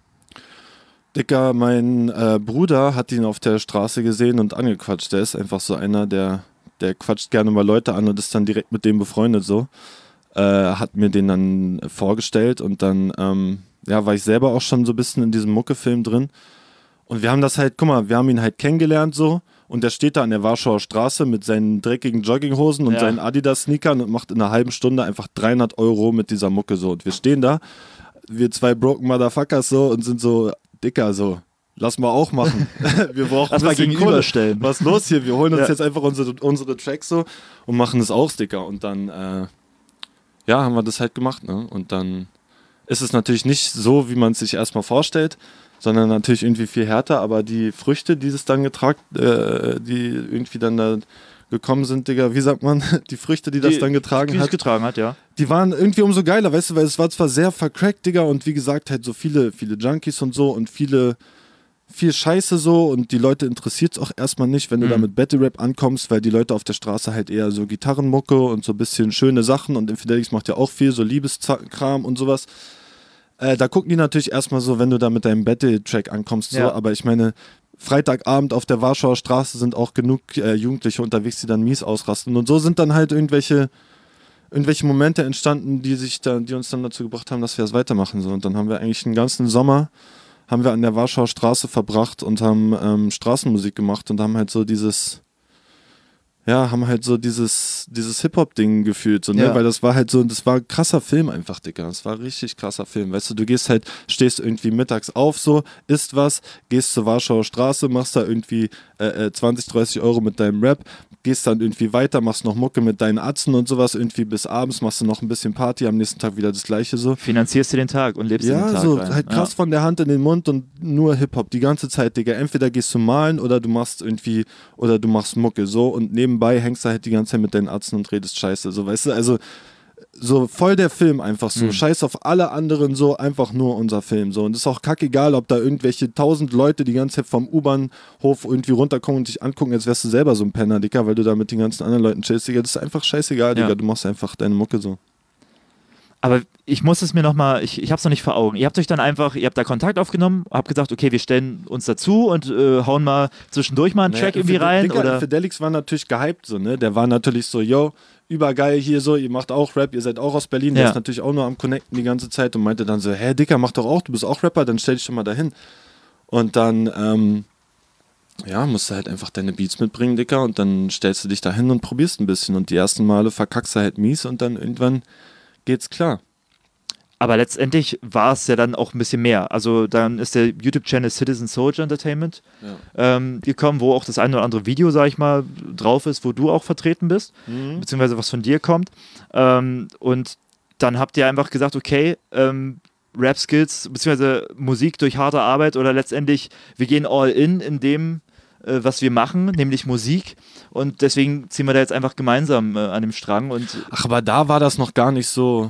Dicker, mein Bruder hat ihn auf der Straße gesehen und angequatscht. Der ist einfach so einer, der quatscht gerne mal Leute an und ist dann direkt mit dem befreundet so. Hat mir den dann vorgestellt und dann war ich selber auch schon so ein bisschen in diesem Mucke-Film drin. Und wir haben das halt, guck mal, wir haben ihn halt kennengelernt so. Und der steht da an der Warschauer Straße mit seinen dreckigen Jogginghosen und seinen Adidas-Sneakern und macht in einer halben Stunde einfach 300 € mit dieser Mucke so. Und wir stehen da, wir 2 broken Motherfuckers so und sind so, Dicker, so, lass mal auch machen. Wir brauchen Lass ein mal bisschen gegenüberstellen. Kohle. Was ist los hier? Wir holen uns Ja. jetzt einfach unsere Tracks so und machen das auch, Dicker. Und dann, haben wir das halt gemacht, ne? Und dann ist es natürlich nicht so, wie man es sich erstmal vorstellt, sondern natürlich irgendwie viel härter, aber die Früchte, die es dann die irgendwie dann da gekommen sind, Digga, wie sagt man, die Früchte, die das dann getragen hat, die waren irgendwie umso geiler, weißt du, weil es war zwar sehr vercrackt, Digga, und wie gesagt, halt so viele Junkies und so und viel Scheiße so und die Leute interessiert es auch erstmal nicht, wenn du da mit Battle Rap ankommst, weil die Leute auf der Straße halt eher so Gitarrenmucke und so ein bisschen schöne Sachen und Infidelix macht ja auch viel, so Liebeskram und sowas. Da gucken die natürlich erstmal so, wenn du da mit deinem Battle-Track ankommst, so, aber ich meine, Freitagabend auf der Warschauer Straße sind auch genug Jugendliche unterwegs, die dann mies ausrasten. Und so sind dann halt irgendwelche Momente entstanden, die uns dann dazu gebracht haben, dass wir das weitermachen. So. Und dann haben wir eigentlich den ganzen Sommer an der Warschauer Straße verbracht und haben Straßenmusik gemacht und haben halt so dieses Hip-Hop-Ding gefühlt, so, ne? Weil das war ein krasser Film einfach, Dicker. Das war ein richtig krasser Film. Weißt du, stehst irgendwie mittags auf, so, isst was, gehst zur Warschauer Straße, machst da irgendwie 20, 30 Euro mit deinem Rap, gehst dann irgendwie weiter, machst noch Mucke mit deinen Atzen und sowas, irgendwie bis abends, machst du noch ein bisschen Party, am nächsten Tag wieder das Gleiche so. Finanzierst du den Tag und lebst in den Tag so, rein. halt krass von der Hand in den Mund und nur Hip-Hop die ganze Zeit, Digga. Entweder gehst du malen oder du machst Mucke, so, und nebenbei hängst du halt die ganze Zeit mit deinen Atzen und redest Scheiße, so, weißt du, also so voll der Film einfach so, scheiß auf alle anderen, so, einfach nur unser Film, so, und es ist auch kackegal, ob da irgendwelche 1000 Leute die ganze Zeit vom U-Bahnhof irgendwie runterkommen und dich angucken, als wärst du selber so ein Penner, Digga, weil du da mit den ganzen anderen Leuten chillst, Digga, das ist einfach scheißegal, Digga, du machst einfach deine Mucke so. Aber ich muss es mir nochmal, ich hab's noch nicht vor Augen. Ihr habt da Kontakt aufgenommen, habt gesagt, okay, wir stellen uns dazu und hauen mal zwischendurch mal einen Track irgendwie rein. Digga, oder? Fidelix war natürlich gehypt, so, ne? Der war natürlich so, yo, übergeil hier so, ihr macht auch Rap, ihr seid auch aus Berlin, der ist natürlich auch nur am Connecten die ganze Zeit und meinte dann so, hä, Dicker, mach doch auch, du bist auch Rapper, dann stell dich doch mal dahin. Und dann, musst du halt einfach deine Beats mitbringen, Dicker, und dann stellst du dich dahin und probierst ein bisschen und die ersten Male verkackst du halt mies und dann irgendwann geht's klar. Aber letztendlich war es ja dann auch ein bisschen mehr. Also dann ist der YouTube-Channel Citizen Soldier Entertainment gekommen, wo auch das eine oder andere Video, sag ich mal, drauf ist, wo du auch vertreten bist, beziehungsweise was von dir kommt. Und dann habt ihr einfach gesagt, okay, Rap-Skills, beziehungsweise Musik durch harte Arbeit oder letztendlich, wir gehen all in dem, was wir machen, nämlich Musik. Und deswegen ziehen wir da jetzt einfach gemeinsam an dem Strang. Ach, aber da war das noch gar nicht so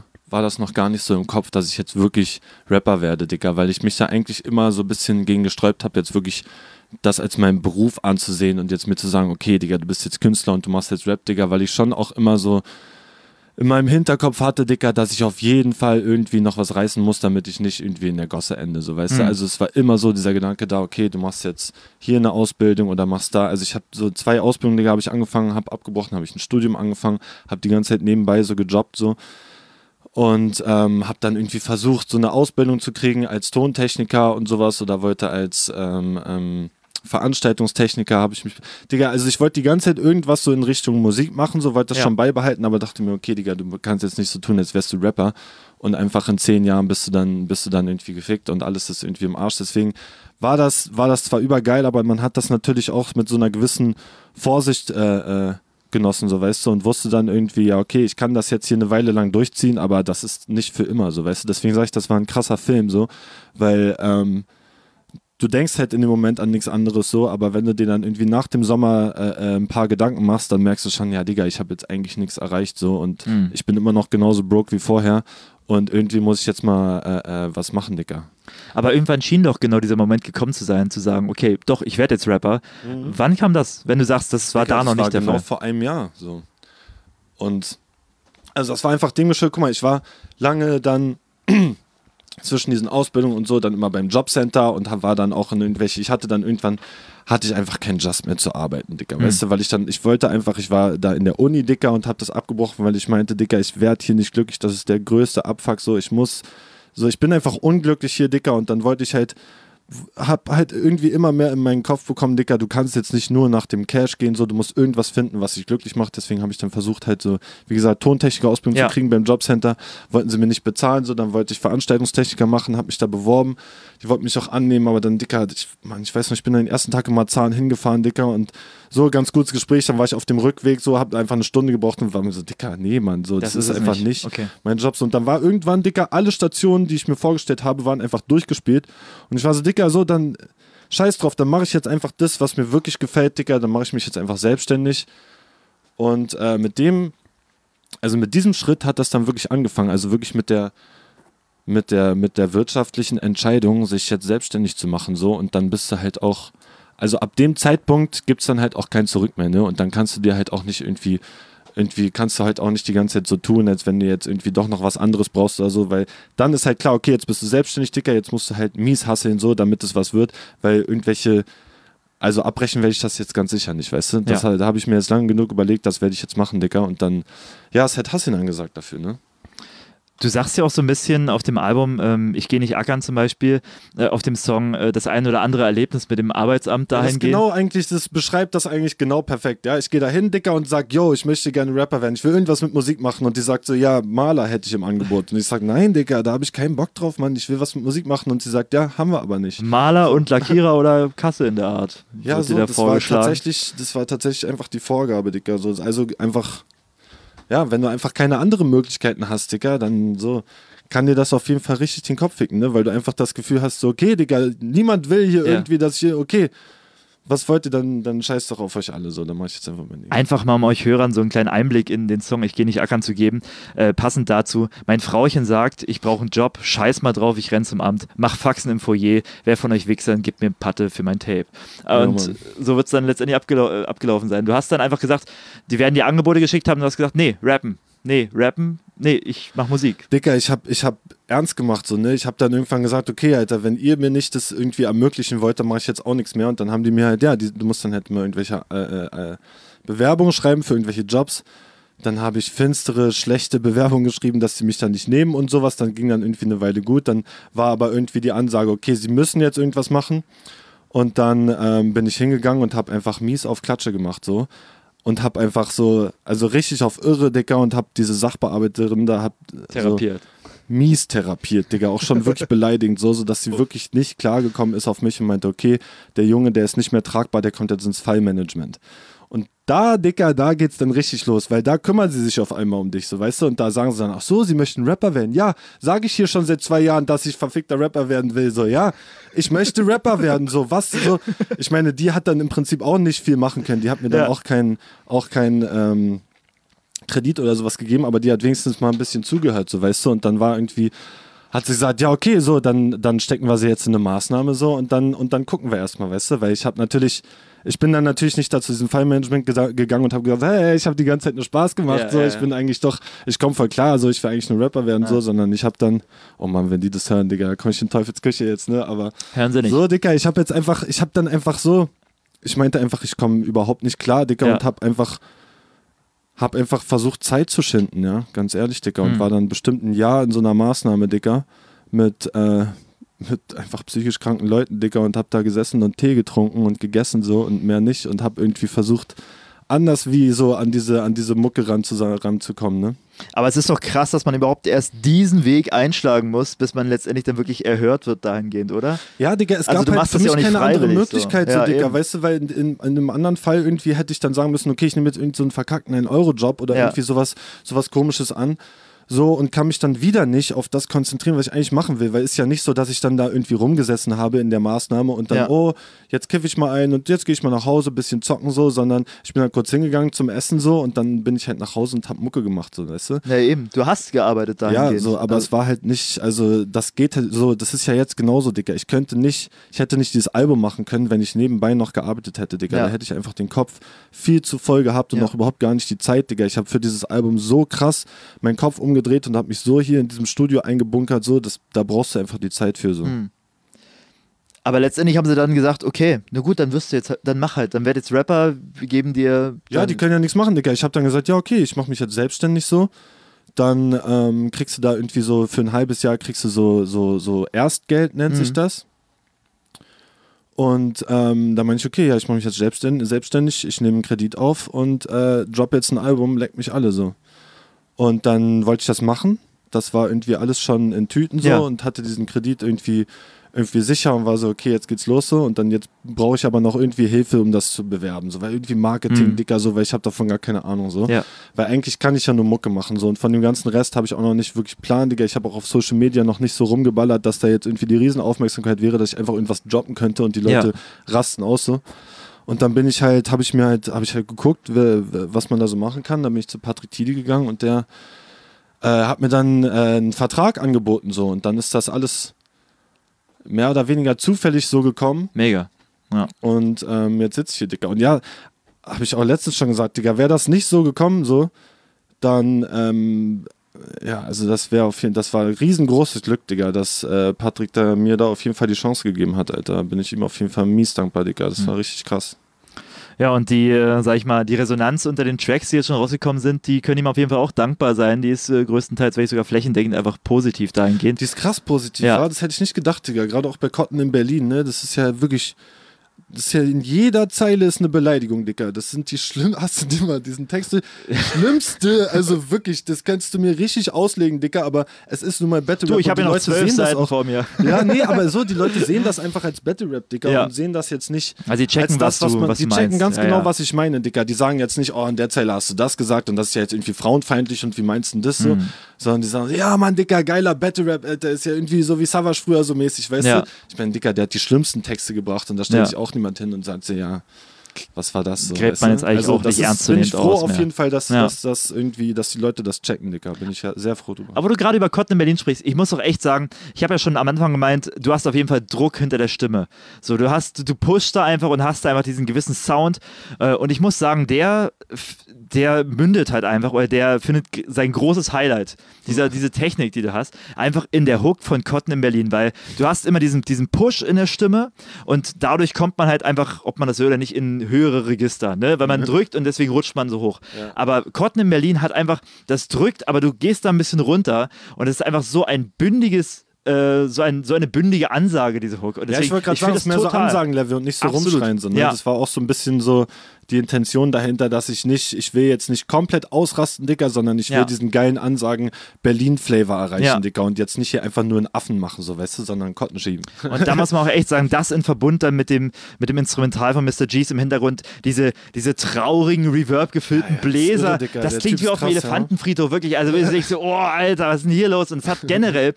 im Kopf, dass ich jetzt wirklich Rapper werde, Digga, weil ich mich da eigentlich immer so ein bisschen gegen gesträubt habe, jetzt wirklich das als meinen Beruf anzusehen und jetzt mir zu sagen, okay, Digga, du bist jetzt Künstler und du machst jetzt Rap, Digga, weil ich schon auch immer so in meinem Hinterkopf hatte, Dicker, dass ich auf jeden Fall irgendwie noch was reißen muss, damit ich nicht irgendwie in der Gosse ende, so, weißt du, also es war immer so dieser Gedanke da, okay, du machst jetzt hier eine Ausbildung oder machst da, also ich habe so 2 Ausbildungen, Digga, habe ich angefangen, habe abgebrochen, habe ich ein Studium angefangen, habe die ganze Zeit nebenbei so gejobbt, so, und habe dann irgendwie versucht, so eine Ausbildung zu kriegen als Tontechniker und sowas oder wollte als Veranstaltungstechniker habe ich mich, Digga, also ich wollte die ganze Zeit irgendwas so in Richtung Musik machen, so wollte das schon beibehalten, aber dachte mir, okay, Digga, du kannst jetzt nicht so tun, als wärst du Rapper und einfach in 10 Jahren bist du dann irgendwie gefickt und alles ist irgendwie im Arsch, deswegen war das zwar übergeil, aber man hat das natürlich auch mit so einer gewissen Vorsicht genossen, so, weißt du, und wusste dann irgendwie, ja, okay, ich kann das jetzt hier eine Weile lang durchziehen, aber das ist nicht für immer, so, weißt du, deswegen sage ich, das war ein krasser Film, so, weil du denkst halt in dem Moment an nichts anderes so, aber wenn du dir dann irgendwie nach dem Sommer ein paar Gedanken machst, dann merkst du schon, ja, Digga, ich habe jetzt eigentlich nichts erreicht, so, und ich bin immer noch genauso broke wie vorher und irgendwie muss ich jetzt mal was machen, Digga. Aber irgendwann schien doch genau dieser Moment gekommen zu sein, zu sagen, okay, doch, ich werde jetzt Rapper. Wann kam das, wenn du sagst, das war Digga, da noch nicht der Fall? Genau vor einem Jahr, so. Und, also das war einfach Ding geschuldet, guck mal, ich war lange dann zwischen diesen Ausbildungen und so, dann immer beim Jobcenter und war dann auch in irgendwelche, irgendwann hatte ich einfach keinen Just mehr zu arbeiten, Dicker, weißt du, weil ich war da in der Uni, Dicker, und habe das abgebrochen, weil ich meinte, Dicker, ich werde hier nicht glücklich, das ist der größte Abfuck, so, ich bin einfach unglücklich hier, Dicker, und dann wollte ich halt hab halt irgendwie immer mehr in meinen Kopf bekommen, Dicker, du kannst jetzt nicht nur nach dem Cash gehen, so, du musst irgendwas finden, was dich glücklich macht. Deswegen habe ich dann versucht, halt so, wie gesagt, Tontechniker-Ausbildung zu kriegen beim Jobcenter. Wollten sie mir nicht bezahlen, so, dann wollte ich Veranstaltungstechniker machen, habe mich da beworben. Die wollten mich auch annehmen, aber dann, Dicker, ich weiß noch, ich bin dann den ersten Tag in Marzahn hingefahren, Dicker, und so, ganz gutes Gespräch, dann war ich auf dem Rückweg, so, hab einfach eine Stunde gebraucht und war mir so, Dicker, nee, Mann, so, das ist einfach nicht mein Job. Und dann war irgendwann, Dicker, alle Stationen, die ich mir vorgestellt habe, waren einfach durchgespielt. Und ich war so, Dicker, so, dann scheiß drauf, dann mache ich jetzt einfach das, was mir wirklich gefällt, Dicker, dann mache ich mich jetzt einfach selbstständig. Und mit diesem Schritt hat das dann wirklich angefangen, also wirklich mit der wirtschaftlichen Entscheidung, sich jetzt selbstständig zu machen, so, und dann bist du halt auch, also ab dem Zeitpunkt gibt es dann halt auch kein Zurück mehr, ne, und dann kannst du dir halt auch nicht irgendwie kannst du halt auch nicht die ganze Zeit so tun, als wenn du jetzt irgendwie doch noch was anderes brauchst oder so, weil dann ist halt klar, okay, jetzt bist du selbstständig, Dicker, jetzt musst du halt mies hustlen, so, damit es was wird, weil also abbrechen werde ich das jetzt ganz sicher nicht, weißt du, da habe ich mir jetzt lange genug überlegt, das werde ich jetzt machen, Dicker, und dann, ja, ist halt Hustlen angesagt dafür, ne. Du sagst ja auch so ein bisschen auf dem Album, ich gehe nicht ackern zum Beispiel, auf dem Song das ein oder andere Erlebnis mit dem Arbeitsamt dahingehend. Genau eigentlich, das beschreibt das eigentlich genau perfekt. Ja, ich gehe da hin, Dicker, und sag, yo, ich möchte gerne Rapper werden, ich will irgendwas mit Musik machen, und die sagt so, ja, Maler hätte ich im Angebot. Und ich sag, nein, Dicker, da habe ich keinen Bock drauf, Mann, ich will was mit Musik machen. Und sie sagt, ja, haben wir aber nicht. Maler und Lackierer oder Kasse in der Art. Ja, so, das war tatsächlich einfach die Vorgabe, Dicker. So, also einfach, ja, wenn du einfach keine anderen Möglichkeiten hast, Digga, dann so kann dir das auf jeden Fall richtig den Kopf ficken, ne? Weil du einfach das Gefühl hast, so, okay, Digga, niemand will hier irgendwie, dass ich hier, okay, was wollt ihr, dann scheiß doch auf euch alle, so, dann mach ich jetzt einfach mal nicht. Einfach mal um euch Hörern so einen kleinen Einblick in den Song Ich gehe nicht ackern zu geben. Passend dazu, mein Frauchen sagt, ich brauche einen Job, scheiß mal drauf, ich renn zum Amt, mach Faxen im Foyer, wer von euch Wichsern gibt mir Patte für mein Tape. Und so wird es dann letztendlich abgelaufen sein. Du hast dann einfach gesagt, die werden dir Angebote geschickt haben, du hast gesagt, nee, rappen, ich mach Musik. Dicker, ich hab ernst gemacht, so, ne? Ich hab dann irgendwann gesagt, okay, Alter, wenn ihr mir nicht das irgendwie ermöglichen wollt, dann mache ich jetzt auch nichts mehr. Und dann haben die mir halt, du musst dann halt immer irgendwelche Bewerbungen schreiben für irgendwelche Jobs. Dann habe ich finstere, schlechte Bewerbungen geschrieben, dass sie mich dann nicht nehmen und sowas. Dann ging dann irgendwie eine Weile gut. Dann war aber irgendwie die Ansage, okay, sie müssen jetzt irgendwas machen. Und dann bin ich hingegangen und habe einfach mies auf Klatsche gemacht, so. Und hab einfach so, also richtig auf Irre, Digga, und hab diese Sachbearbeiterin da therapiert. So mies therapiert, Digga, auch schon wirklich beleidigend, so dass sie wirklich nicht klargekommen ist auf mich und meinte, okay, der Junge, der ist nicht mehr tragbar, der kommt jetzt ins Fallmanagement. Und da, Dicker, da geht's dann richtig los, weil da kümmern sie sich auf einmal um dich, so, weißt du, und da sagen sie dann, ach so, sie möchten Rapper werden. Ja, sage ich hier schon seit 2 Jahren, dass ich verfickter Rapper werden will, so, ja, ich möchte Rapper werden, so, was, so, ich meine, die hat dann im Prinzip auch nicht viel machen können, die hat mir dann auch kein Kredit oder sowas gegeben, aber die hat wenigstens mal ein bisschen zugehört, so, weißt du, und dann war irgendwie, hat sie gesagt, ja, okay, so, dann stecken wir sie jetzt in eine Maßnahme, so, und dann gucken wir erstmal, weißt du, weil ich bin dann natürlich nicht da zu diesem Fallmanagement gegangen und habe gesagt, hey, ich habe die ganze Zeit nur Spaß gemacht, ich bin eigentlich doch, ich komme voll klar, so, ich will eigentlich nur Rapper werden, so, sondern ich habe dann, oh Mann, wenn die das hören, Digga, da komme ich in Teufelsküche jetzt, ne, aber hören sie nicht. So, Digga, ich meinte einfach, ich komme überhaupt nicht klar, Digga, und habe einfach versucht, Zeit zu schinden, ja, ganz ehrlich, Digga, und war dann bestimmt ein Jahr in so einer Maßnahme, Digga, mit einfach psychisch kranken Leuten, Digga, und hab da gesessen und Tee getrunken und gegessen so und mehr nicht und hab irgendwie versucht, anders wie so an diese Mucke ranzukommen, ne? Aber es ist doch krass, dass man überhaupt erst diesen Weg einschlagen muss, bis man letztendlich dann wirklich erhört wird dahingehend, oder? Ja, Digga, es gab halt für mich keine andere Möglichkeit, so, Digga, weißt du, weil in einem anderen Fall irgendwie hätte ich dann sagen müssen, okay, ich nehme jetzt irgend so einen verkackten 1-Euro-Job oder irgendwie sowas Komisches an. So, und kann mich dann wieder nicht auf das konzentrieren, was ich eigentlich machen will, weil es ist ja nicht so, dass ich dann da irgendwie rumgesessen habe in der Maßnahme und dann, jetzt kiffe ich mal ein und jetzt gehe ich mal nach Hause, bisschen zocken so, sondern ich bin dann kurz hingegangen zum Essen so und dann bin ich halt nach Hause und hab Mucke gemacht, so, weißt du? Ja, eben, du hast gearbeitet dahingehend. Ja, so, aber es war halt nicht, also das geht halt so, das ist ja jetzt genauso, Digga, ich hätte nicht dieses Album machen können, wenn ich nebenbei noch gearbeitet hätte, Digga, da hätte ich einfach den Kopf viel zu voll gehabt und auch überhaupt gar nicht die Zeit, Digga, ich habe für dieses Album so krass meinen Kopf umgedreht und habe mich so hier in diesem Studio eingebunkert, so, da brauchst du einfach die Zeit für, so. Aber letztendlich haben sie dann gesagt, okay, na gut, dann wirst du jetzt, dann mach halt, dann werd jetzt Rapper, wir geben dir... Ja, die können ja nichts machen, Digga. Ich habe dann gesagt, ja, okay, ich mache mich jetzt selbstständig so. Dann kriegst du da irgendwie so für ein halbes Jahr kriegst du so Erstgeld, nennt sich das. Und da meine ich, okay, ja, ich mache mich jetzt selbstständig, ich nehme einen Kredit auf und drop jetzt ein Album, leck mich alle so. Und dann wollte ich das machen. Das war irgendwie alles schon in Tüten so und hatte diesen Kredit irgendwie sicher und war so, okay, jetzt geht's los so. Und dann jetzt brauche ich aber noch irgendwie Hilfe, um das zu bewerben. So, weil irgendwie Marketing, dicker, so, weil ich habe davon gar keine Ahnung so. Ja. Weil eigentlich kann ich ja nur Mucke machen so. Und von dem ganzen Rest habe ich auch noch nicht wirklich Plan, Digga. Ich habe auch auf Social Media noch nicht so rumgeballert, dass da jetzt irgendwie die Riesenaufmerksamkeit wäre, dass ich einfach irgendwas droppen könnte und die Leute rasten aus so. Und dann habe ich halt geguckt, was man da so machen kann. Dann bin ich zu Patrick Tiede gegangen und der hat mir dann einen Vertrag angeboten so. Und dann ist das alles mehr oder weniger zufällig so gekommen. Mega. Ja. Und jetzt sitze ich hier, Digga. Und ja, habe ich auch letztens schon gesagt, Digga, wäre das nicht so gekommen, so, dann, also das war ein riesengroßes Glück, Digga, dass Patrick mir da auf jeden Fall die Chance gegeben hat, Alter. Bin ich ihm auf jeden Fall mies dankbar, Digga. Das war richtig krass. Ja, und die, sag ich mal, die Resonanz unter den Tracks, die jetzt schon rausgekommen sind, die können ihm auf jeden Fall auch dankbar sein. Die ist größtenteils, wenn nicht sogar flächendeckend, einfach positiv dahingehend. Die ist krass positiv, ja. Das hätte ich nicht gedacht, Digga. Gerade auch bei Cotton in Berlin, ne? Das ist ja wirklich... Das ist ja in jeder Zeile ist eine Beleidigung, Dicker. Das sind die schlimmsten, hast du dir mal diesen Text, schlimmste, also wirklich, das kannst du mir richtig auslegen, Dicker, aber es ist nun mal Battle Rap. Du, ich habe ja noch 12 Seiten auch vor mir. Ja, nee, aber so, die Leute sehen das einfach als Battle Rap, Dicker, und sehen das jetzt nicht also die checken, als das, was die checken ganz genau, was ich meine, Dicker. Die sagen jetzt nicht, oh, in der Zeile hast du das gesagt und das ist ja jetzt irgendwie frauenfeindlich und wie meinst du das so? Sondern die sagen, ja, Mann, Dicker, geiler Battle Rap, Alter, ist ja irgendwie so wie Savage früher so mäßig, weißt du? Ich meine, Dicker, der hat die schlimmsten Texte gebracht und da stellt sich auch niemand hin und sagt so, ja, was war das so? Gräbt man jetzt eigentlich auch nicht ernst zu nehmen. Bin ich froh auf jeden Fall, dass das irgendwie, dass die Leute das checken, Dicker. Bin ich ja sehr froh drüber. Aber wo du gerade über Cotton in Berlin sprichst, ich muss doch echt sagen, ich habe ja schon am Anfang gemeint, du hast auf jeden Fall Druck hinter der Stimme. So, du pushst da einfach und hast da einfach diesen gewissen Sound. Und ich muss sagen, der mündet halt einfach, oder der findet sein großes Highlight, diese Technik, die du hast, einfach in der Hook von Cotton in Berlin, weil du hast immer diesen Push in der Stimme und dadurch kommt man halt einfach, ob man das will oder nicht, in höhere Register, ne? Weil man drückt und deswegen rutscht man so hoch. Ja. Aber Cotton in Berlin hat einfach, das drückt, aber du gehst da ein bisschen runter und es ist einfach so ein bündiges so eine bündige Ansage, diese Hook. Und deswegen, ich wollte gerade sagen, es ist mehr so Ansagenlevel und nicht so rumschreien. So, ne? Das war auch so ein bisschen so die Intention dahinter, dass ich will jetzt nicht komplett ausrasten, Dicker, sondern ich will diesen geilen Ansagen Berlin-Flavor erreichen, Dicker, und jetzt nicht hier einfach nur einen Affen machen, so, weißt du, sondern Cotton schieben. Und da muss man auch echt sagen, das in Verbund dann mit dem Instrumental von Mr. G's im Hintergrund, diese traurigen, reverb-gefüllten Bläser, das klingt wie auf dem Elefantenfriedhof, wirklich, also ich so, oh, Alter, was ist denn hier los? Und es hat generell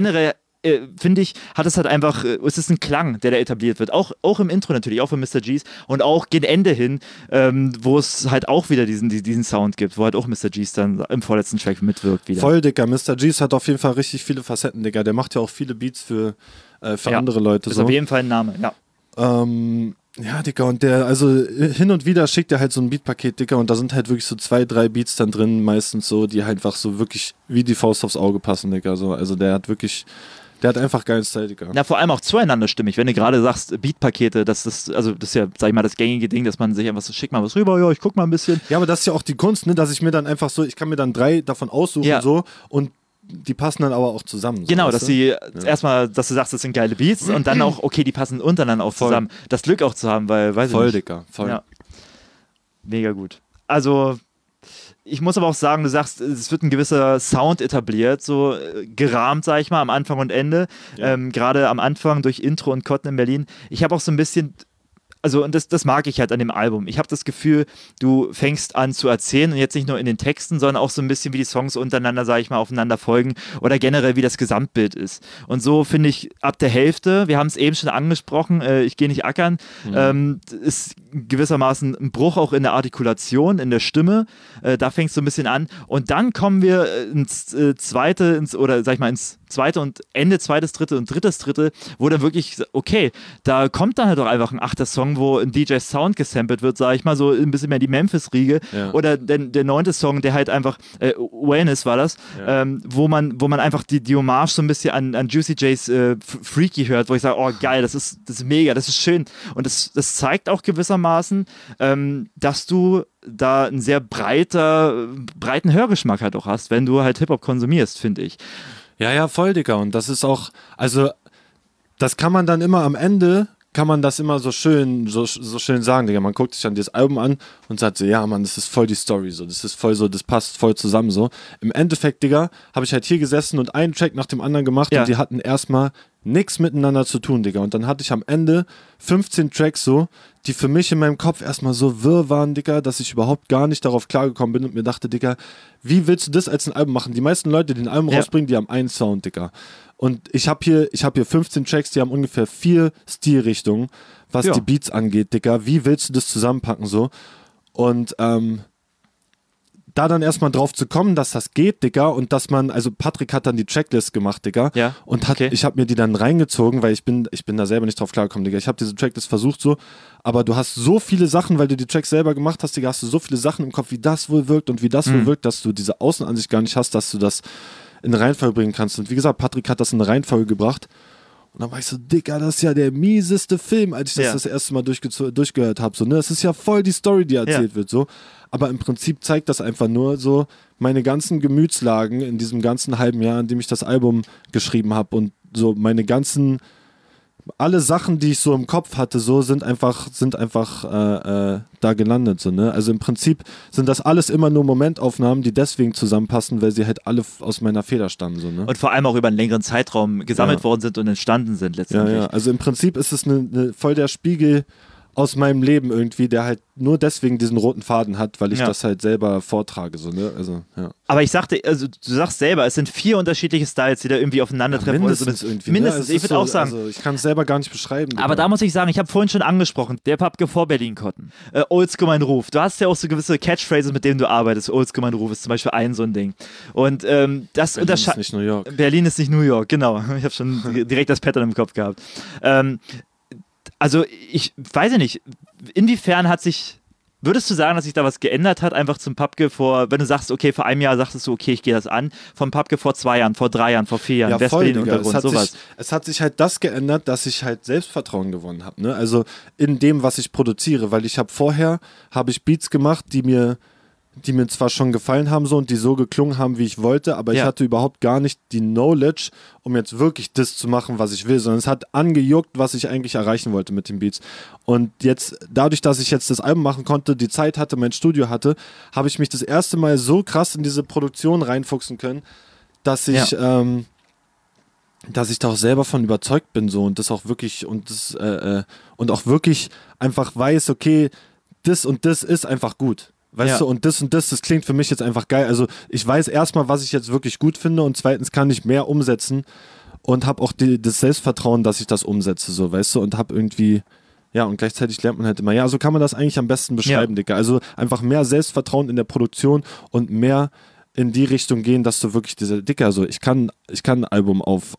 finde ich, hat es halt einfach, es ist ein Klang, der da etabliert wird. Auch im Intro natürlich, auch von Mr. G's und auch gegen Ende hin, wo es halt auch wieder diesen Sound gibt, wo halt auch Mr. G's dann im vorletzten Track mitwirkt wieder. Voll, Dicker. Mr. G's hat auf jeden Fall richtig viele Facetten, Dicker. Der macht ja auch viele Beats für andere Leute. Ist so. Auf jeden Fall ein Name, ja. Ja, Dicker, und also hin und wieder schickt er halt so ein Beatpaket, Dicker, und da sind halt wirklich so 2, 3 Beats dann drin, meistens so, die halt einfach so wirklich wie die Faust aufs Auge passen, Dicker. So. Also der hat einfach geilen Style, Digga. Na, vor allem auch zueinander stimmig. Wenn du gerade sagst, Beatpakete, das ist ja, sag ich mal, das gängige Ding, dass man sich einfach so, schick mal was rüber, ja, ich guck mal ein bisschen. Ja, aber das ist ja auch die Kunst, ne, dass ich mir dann einfach so, ich kann mir dann 3 davon aussuchen, so, und die passen dann aber auch zusammen. So, genau, dass sie erstmal, dass du sagst, das sind geile Beats und dann auch, okay, die passen untereinander auch zusammen. Das Glück auch zu haben, weil, weiß ich nicht. Voll, Digga, voll. Ja. Mega gut. Also, ich muss aber auch sagen, du sagst, es wird ein gewisser Sound etabliert, so gerahmt, sag ich mal, am Anfang und Ende. Ja. Gerade am Anfang durch Intro und Cotton in Berlin. Ich habe auch so ein bisschen, also und das mag ich halt an dem Album. Ich habe das Gefühl, du fängst an zu erzählen und jetzt nicht nur in den Texten, sondern auch so ein bisschen, wie die Songs untereinander, sage ich mal, aufeinander folgen oder generell, wie das Gesamtbild ist. Und so finde ich, ab der Hälfte, wir haben es eben schon angesprochen, ich gehe nicht ackern, ist gewissermaßen ein Bruch auch in der Artikulation, in der Stimme. Da fängt es so ein bisschen an. Und dann kommen wir ins zweite und Ende zweites, dritte und drittes Drittel, wo dann wirklich, okay, da kommt dann halt doch einfach ein 8. Song, wo ein DJ Sound gesampelt wird, sag ich mal, so ein bisschen mehr die Memphis-Riege. Ja. Oder der 9. Song, der halt einfach, Awareness war das, wo man einfach die Hommage so ein bisschen an Juicy J's Freaky hört, wo ich sage, oh geil, das ist mega, das ist schön. Und das zeigt auch gewissermaßen, dass du da einen sehr breiten Hörgeschmack halt auch hast, wenn du halt Hip-Hop konsumierst, finde ich. Ja, voll, Digga. Und das ist auch, also das kann man dann immer am Ende, kann man das immer so schön sagen, Digga. Man guckt sich dann das Album an und sagt so, ja, Mann, das ist voll die Story, so, das ist voll so, das passt voll zusammen, so. Im Endeffekt, Digga, habe ich halt hier gesessen und einen Track nach dem anderen gemacht und die hatten erstmal nichts miteinander zu tun, Digga. Und dann hatte ich am Ende 15 Tracks so, die für mich in meinem Kopf erstmal so wirr waren, Digga, dass ich überhaupt gar nicht darauf klargekommen bin und mir dachte, Digga, wie willst du das als ein Album machen? Die meisten Leute, die ein Album rausbringen, die haben einen Sound, Digga. Und ich hab hier 15 Tracks, die haben ungefähr 4 Stilrichtungen, was die Beats angeht, Digga. Wie willst du das zusammenpacken, so? Und da dann erstmal drauf zu kommen, dass das geht, Digga, und dass man, also Patrick hat dann die Tracklist gemacht, Digga, und ich habe mir die dann reingezogen, weil ich bin da selber nicht drauf klargekommen, Digga. Ich habe diese Tracklist versucht so, aber du hast so viele Sachen, weil du die Tracks selber gemacht hast, Digga, hast du so viele Sachen im Kopf, wie das wohl wirkt und wie das wohl wirkt, dass du diese Außenansicht gar nicht hast, dass du das in eine Reihenfolge bringen kannst. Und wie gesagt, Patrick hat das in eine Reihenfolge gebracht. Und dann war ich so, Digga, das ist ja der mieseste Film, als ich das erste Mal durchgehört habe. So, ne? Das ist ja voll die Story, die erzählt wird. So. Aber im Prinzip zeigt das einfach nur so meine ganzen Gemütslagen in diesem ganzen halben Jahr, in dem ich das Album geschrieben habe. Und so meine ganzen, alle Sachen, die ich so im Kopf hatte, so sind einfach da gelandet. So, ne? Also im Prinzip sind das alles immer nur Momentaufnahmen, die deswegen zusammenpassen, weil sie halt alle aus meiner Feder stammen. So, ne? Und vor allem auch über einen längeren Zeitraum gesammelt worden sind und entstanden sind letztendlich. Ja. Also im Prinzip ist es voll der Spiegel aus meinem Leben irgendwie, der halt nur deswegen diesen roten Faden hat, weil ich das halt selber vortrage. So, ne? Also, ja. Aber ich sagte, also du sagst selber, es sind 4 unterschiedliche Styles, die da irgendwie aufeinandertreffen. Mindestens irgendwie. Mindestens, ne? ich würde auch sagen. Also ich kann es selber gar nicht beschreiben. Aber da muss ich sagen, ich habe vorhin schon angesprochen, der Pubke vor Berlin-Cotton, Oldschool mein Ruf. Du hast ja auch so gewisse Catchphrases, mit denen du arbeitest. Oldschool mein Ruf ist zum Beispiel ein so ein Ding. Und das Berlin ist nicht New York. Berlin ist nicht New York, genau. Ich habe schon direkt das Pattern im Kopf gehabt. Also ich weiß ja nicht, inwiefern würdest du sagen, dass sich da was geändert hat, einfach zum Pubke wenn du sagst, okay, vor einem Jahr sagtest du, okay, ich gehe das an, vom Pubke vor 2 Jahren, vor 3 Jahren, vor 4 Jahren, ja, West-Berlin-Untergrund, sowas. Es hat sich halt das geändert, dass ich halt Selbstvertrauen gewonnen habe, ne? Also in dem, was ich produziere, weil vorher habe ich Beats gemacht, die mir zwar schon gefallen haben so und die so geklungen haben, wie ich wollte, aber ich hatte überhaupt gar nicht die Knowledge, um jetzt wirklich das zu machen, was ich will, sondern es hat angejuckt, was ich eigentlich erreichen wollte mit den Beats. Und jetzt, dadurch, dass ich jetzt das Album machen konnte, die Zeit hatte, mein Studio hatte, habe ich mich das erste Mal so krass in diese Produktion reinfuchsen können, dass ich da auch selber von überzeugt bin so und das auch wirklich und auch wirklich einfach weiß, okay, das und das ist einfach gut. Weißt du, und das, das klingt für mich jetzt einfach geil. Also ich weiß erstmal, was ich jetzt wirklich gut finde und zweitens kann ich mehr umsetzen und habe auch das Selbstvertrauen, dass ich das umsetze, so, weißt du, und habe irgendwie, ja, und gleichzeitig lernt man halt immer, ja, so kann man das eigentlich am besten beschreiben, Digga. Also einfach mehr Selbstvertrauen in der Produktion und mehr in die Richtung gehen, dass du wirklich Digga, also ich kann ein Album auf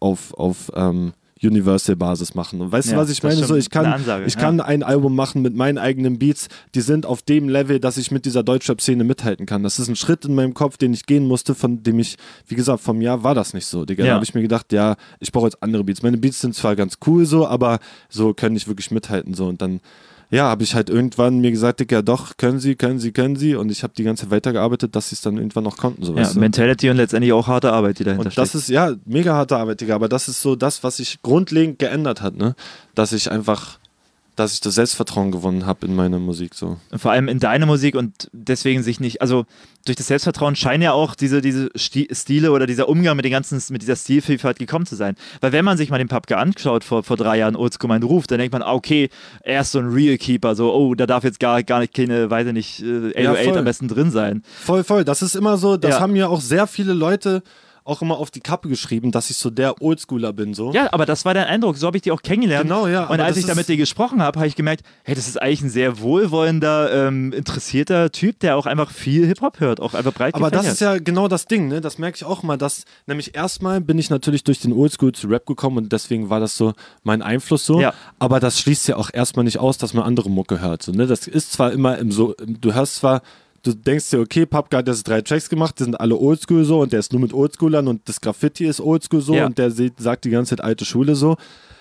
Universal-Basis machen. Und weißt du, was ich meine? So, ich kann ein Album machen mit meinen eigenen Beats, die sind auf dem Level, dass ich mit dieser Deutschrap-Szene mithalten kann. Das ist ein Schritt in meinem Kopf, den ich gehen musste, von dem ich, wie gesagt, vom Jahr war das nicht so, Digga. Da habe ich mir gedacht, ja, ich brauche jetzt andere Beats. Meine Beats sind zwar ganz cool so, aber so können nicht wirklich mithalten so. Und dann habe ich halt irgendwann mir gesagt, Digga, doch, können sie. Und ich habe die ganze Zeit weitergearbeitet, dass sie es dann irgendwann noch konnten. So, weißt du? Mentality und letztlich auch harte Arbeit, die dahinter und steckt. das ist, ja, mega harte Arbeit, Digga, aber das ist so das, was sich grundlegend geändert hat, ne? Dass ich das Selbstvertrauen gewonnen habe in meiner Musik, so. Vor allem in deiner Musik und deswegen sich nicht, also durch das Selbstvertrauen scheinen ja auch diese Stile oder dieser Umgang mit dieser Stilvielfalt gekommen zu sein. Weil wenn man sich mal den Pubke anschaut vor 3 Jahren, Oldschool mein Ruf, dann denkt man, okay, er ist so ein Real Keeper, so, oh, da darf jetzt gar nicht keine, weiß ich nicht, 808 am besten drin sein. Voll, das ist immer so, das haben ja auch sehr viele Leute auch immer auf die Kappe geschrieben, dass ich so der Oldschooler bin, so. Ja, aber das war dein Eindruck, so habe ich dich auch kennengelernt. Genau, ja. Und als ich da mit dir gesprochen habe ich gemerkt, hey, das ist eigentlich ein sehr wohlwollender, interessierter Typ, der auch einfach viel Hip-Hop hört, auch einfach breit gefächert. Aber das ist ja genau das Ding, ne? Das merke ich auch mal, dass, nämlich erstmal bin ich natürlich durch den Oldschool zu Rap gekommen und deswegen war das so mein Einfluss so, aber das schließt ja auch erstmal nicht aus, dass man andere Mucke hört, so, ne? Das ist zwar immer du hörst zwar, du denkst dir, okay, Pubke hat jetzt 3 Tracks gemacht, die sind alle Oldschool so und der ist nur mit Oldschoolern und das Graffiti ist Oldschool so und der sagt die ganze Zeit alte Schule so.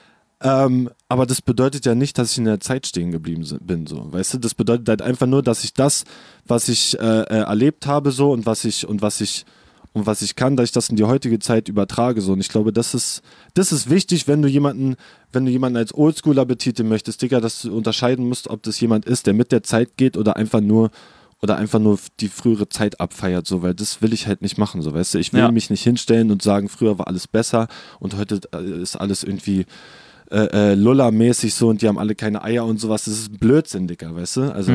Aber das bedeutet ja nicht, dass ich in der Zeit stehen geblieben bin, so. Weißt du, das bedeutet halt einfach nur, dass ich das, was ich erlebt habe so und was ich und was ich kann, dass ich das in die heutige Zeit übertrage. So. Und ich glaube, das ist wichtig, wenn du jemanden als Oldschooler betiteln möchtest, Digga, dass du unterscheiden musst, ob das jemand ist, der mit der Zeit geht oder einfach nur die frühere Zeit abfeiert, so, weil das will ich halt nicht machen, so, weißt du. Ich will mich nicht hinstellen und sagen, früher war alles besser und heute ist alles irgendwie Lulla-mäßig so und die haben alle keine Eier und sowas. Das ist Blödsinn, Digga, weißt du? Also.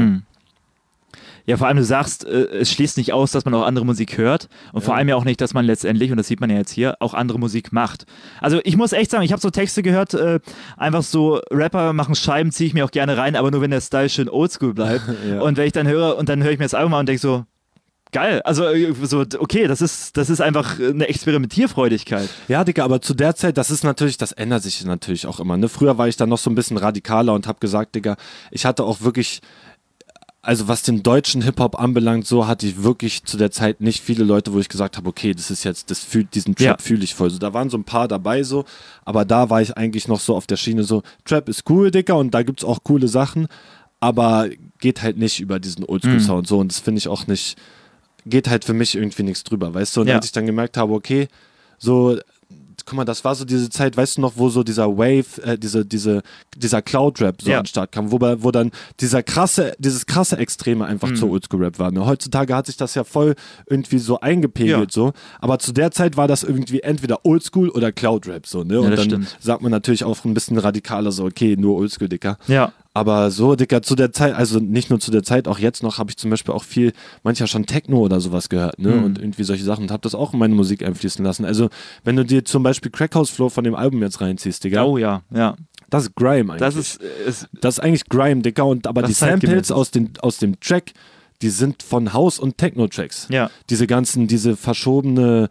Ja, vor allem du sagst, es schließt nicht aus, dass man auch andere Musik hört und vor allem ja auch nicht, dass man letztendlich, und das sieht man ja jetzt hier, auch andere Musik macht. Also ich muss echt sagen, ich habe so Texte gehört, einfach so Rapper machen Scheiben, ziehe ich mir auch gerne rein, aber nur wenn der Style schön oldschool bleibt. Und wenn ich dann höre und dann höre ich mir das Album an und denke so, geil, also so, okay, das ist einfach eine Experimentierfreudigkeit. Ja, Digga, aber zu der Zeit, das ändert sich natürlich auch immer. Ne? Früher war ich dann noch so ein bisschen radikaler und habe gesagt, Digga, ich hatte auch wirklich, also was den deutschen Hip-Hop anbelangt, so hatte ich wirklich zu der Zeit nicht viele Leute, wo ich gesagt habe, okay, diesen Trap fühle ich voll. So, da waren so ein paar dabei so, aber da war ich eigentlich noch so auf der Schiene so, Trap ist cool, Digga, und da gibt's auch coole Sachen, aber geht halt nicht über diesen Oldschool-Sound so und das finde ich auch nicht, geht halt für mich irgendwie nichts drüber, weißt du? Und als ich dann gemerkt habe, okay, so, guck mal, das war so diese Zeit, weißt du noch, wo so dieser Wave, dieser Cloud-Rap so an den Start kam, wo dann dieses krasse Extreme einfach zur Oldschool-Rap war. Ne? Heutzutage hat sich das ja voll irgendwie so eingepegelt, so, aber zu der Zeit war das irgendwie entweder Oldschool oder Cloud-Rap, so, ne? Und dann sagt man natürlich auch ein bisschen radikaler so, okay, nur Oldschool, Dicker. Ja. Aber so, Dicker, zu der Zeit, also nicht nur zu der Zeit, auch jetzt noch habe ich zum Beispiel auch manchmal schon Techno oder sowas gehört, ne? Und irgendwie solche Sachen und habe das auch in meine Musik einfließen lassen. Also, wenn du dir zum Beispiel Crackhouse Flow von dem Album jetzt reinziehst, Digga. Oh ja, ja. Das ist Grime eigentlich. Das ist eigentlich Grime, Digga. Aber die Samples aus dem Track, die sind von House- und Techno-Tracks. Ja. Diese verschobene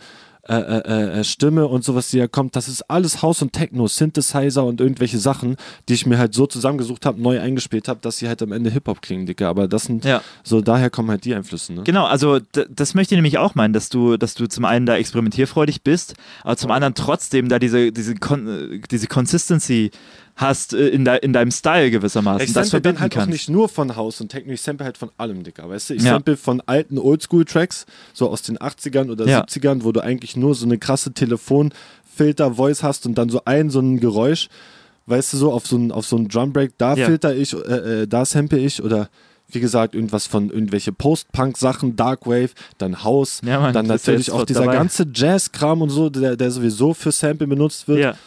Stimme und sowas, die ja kommt, das ist alles House und Techno, Synthesizer und irgendwelche Sachen, die ich mir halt so zusammengesucht habe, neu eingespielt habe, dass sie halt am Ende Hip-Hop klingen, Dicker. Aber das sind so, daher kommen halt die Einflüsse. Ne? Genau, also das möchte ich nämlich auch meinen, dass du zum einen da experimentierfreudig bist, aber zum anderen trotzdem da diese Consistency hast in deinem Style gewissermaßen. Ich sample dann halt auch nicht nur von House und Techno, ich sample halt von allem, Dicker, weißt du? Ich sample von alten Oldschool-Tracks, so aus den 80ern oder 70ern, wo du eigentlich nur so eine krasse Telefonfilter-Voice hast und dann so ein Geräusch, weißt du, so auf so einen Drumbreak, da filter ich, da sample ich oder wie gesagt, irgendwas von irgendwelche Post-Punk-Sachen, Darkwave, dann House, dann natürlich auch dieser ganze Jazz-Kram und so, der sowieso für Sample benutzt wird. Ja.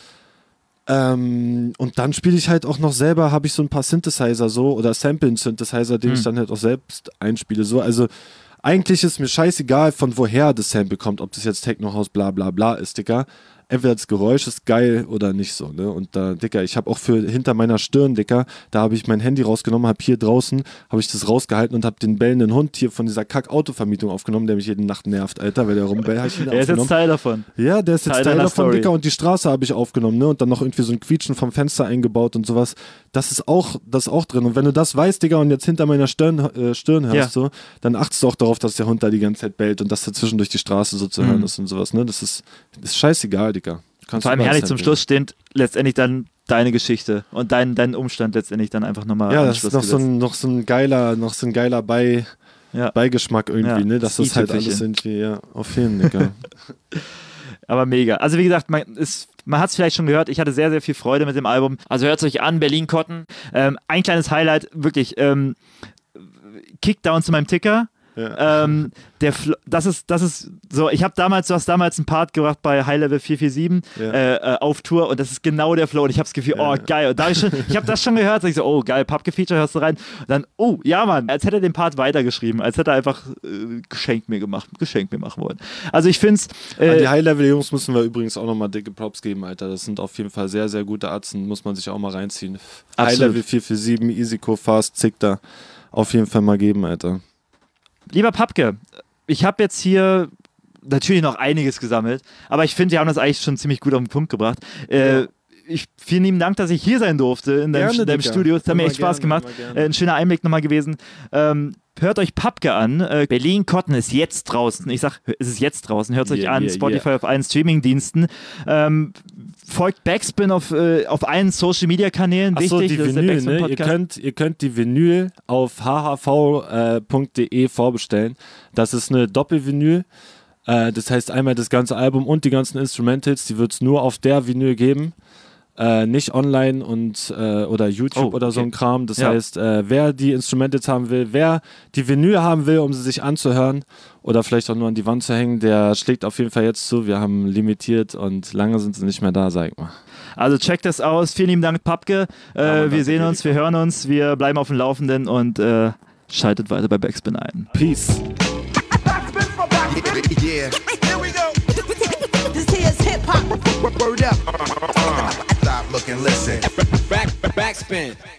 Und dann spiele ich halt auch noch selber, habe ich so ein paar Synthesizer so oder Sample-Synthesizer, den ich dann halt auch selbst einspiele. So. Also eigentlich ist mir scheißegal, von woher das Sample kommt, ob das jetzt Techno-House bla bla bla ist, Digga. Entweder das Geräusch ist geil oder nicht so, ne? Und da, Dicker, ich habe auch hinter meiner Stirn, Dicker, da habe ich mein Handy rausgenommen, habe hier draußen, habe ich das rausgehalten und habe den bellenden Hund hier von dieser Kack-Autovermietung aufgenommen, der mich jede Nacht nervt, Alter, weil der rumbellt. Der ist jetzt Teil davon. Ja, der ist jetzt Teil davon, Dicker, und die Straße habe ich aufgenommen, ne? Und dann noch irgendwie so ein Quietschen vom Fenster eingebaut und sowas. Das ist auch drin. Und wenn du das weißt, Digga, und jetzt hinter meiner Stirn hörst, so, dann achtest du auch darauf, dass der Hund da die ganze Zeit bellt und dass dazwischen durch die Straße so zu hören ist und sowas, ne? Das ist scheißegal, Digga. Vor allem herrlich zum Schluss steht letztendlich dann deine Geschichte und dein Umstand letztendlich dann einfach nochmal. Ja, das ist noch so ein geiler Beigeschmack irgendwie, ne? Das ist halt alles irgendwie, auf jeden Fall, Digga. Aber mega. Also wie gesagt, man hat es vielleicht schon gehört, ich hatte sehr, sehr viel Freude mit dem Album. Also hört es euch an, Berlin Cotton. Ein kleines Highlight, wirklich, Kickdown zu meinem Ticker. Ja. Das ist so, du hast damals einen Part gebracht bei High Level 447 auf Tour und das ist genau der Flow und ich habe das Gefühl, oh geil, und ich habe das schon gehört, so ich so, oh geil, Pub-Feature, hörst du rein und dann, oh ja Mann, als hätte er den Part weitergeschrieben, als hätte er einfach Geschenk mir machen wollen. Also ich finde es... die High Level Jungs müssen wir übrigens auch nochmal dicke Props geben, Alter, das sind auf jeden Fall sehr, sehr gute Atzen, muss man sich auch mal reinziehen. Absolut. High Level 447, Easyco, Fast, Zickter, auf jeden Fall mal geben, Alter. Lieber Papke, ich habe jetzt hier natürlich noch einiges gesammelt, aber ich finde, wir haben das eigentlich schon ziemlich gut auf den Punkt gebracht. Vielen lieben Dank, dass ich hier sein durfte in deinem Studio. Es hat mir echt Spaß gemacht. Ein schöner Einblick nochmal gewesen. Hört euch Papke an. Berlin Cotton ist jetzt draußen. Ich sag, es ist jetzt draußen. Hört es euch an. Spotify auf allen Streamingdiensten. Folgt Backspin auf allen Social Media Kanälen. Achso, die Vinyl, ne? Ihr könnt die Vinyl auf hhv.de vorbestellen. Das ist eine Doppelvinyl. Das heißt einmal das ganze Album und die ganzen Instrumentals, die wird es nur auf der Vinyl geben. Nicht online und oder YouTube oder so ein Kram. Das heißt, wer die Instrumentals haben will, wer die Vinyl haben will, um sie sich anzuhören oder vielleicht auch nur an die Wand zu hängen, der schlägt auf jeden Fall jetzt zu. Wir haben limitiert und lange sind sie nicht mehr da, sag ich mal. Also checkt das aus. Vielen lieben Dank, Papke. Wir sehen uns, wir hören uns, wir bleiben auf dem Laufenden und schaltet weiter bei Backspin ein. Peace. Yeah. Here we go. This here's hip hop. Word up. Stop, look, and listen. Backspin.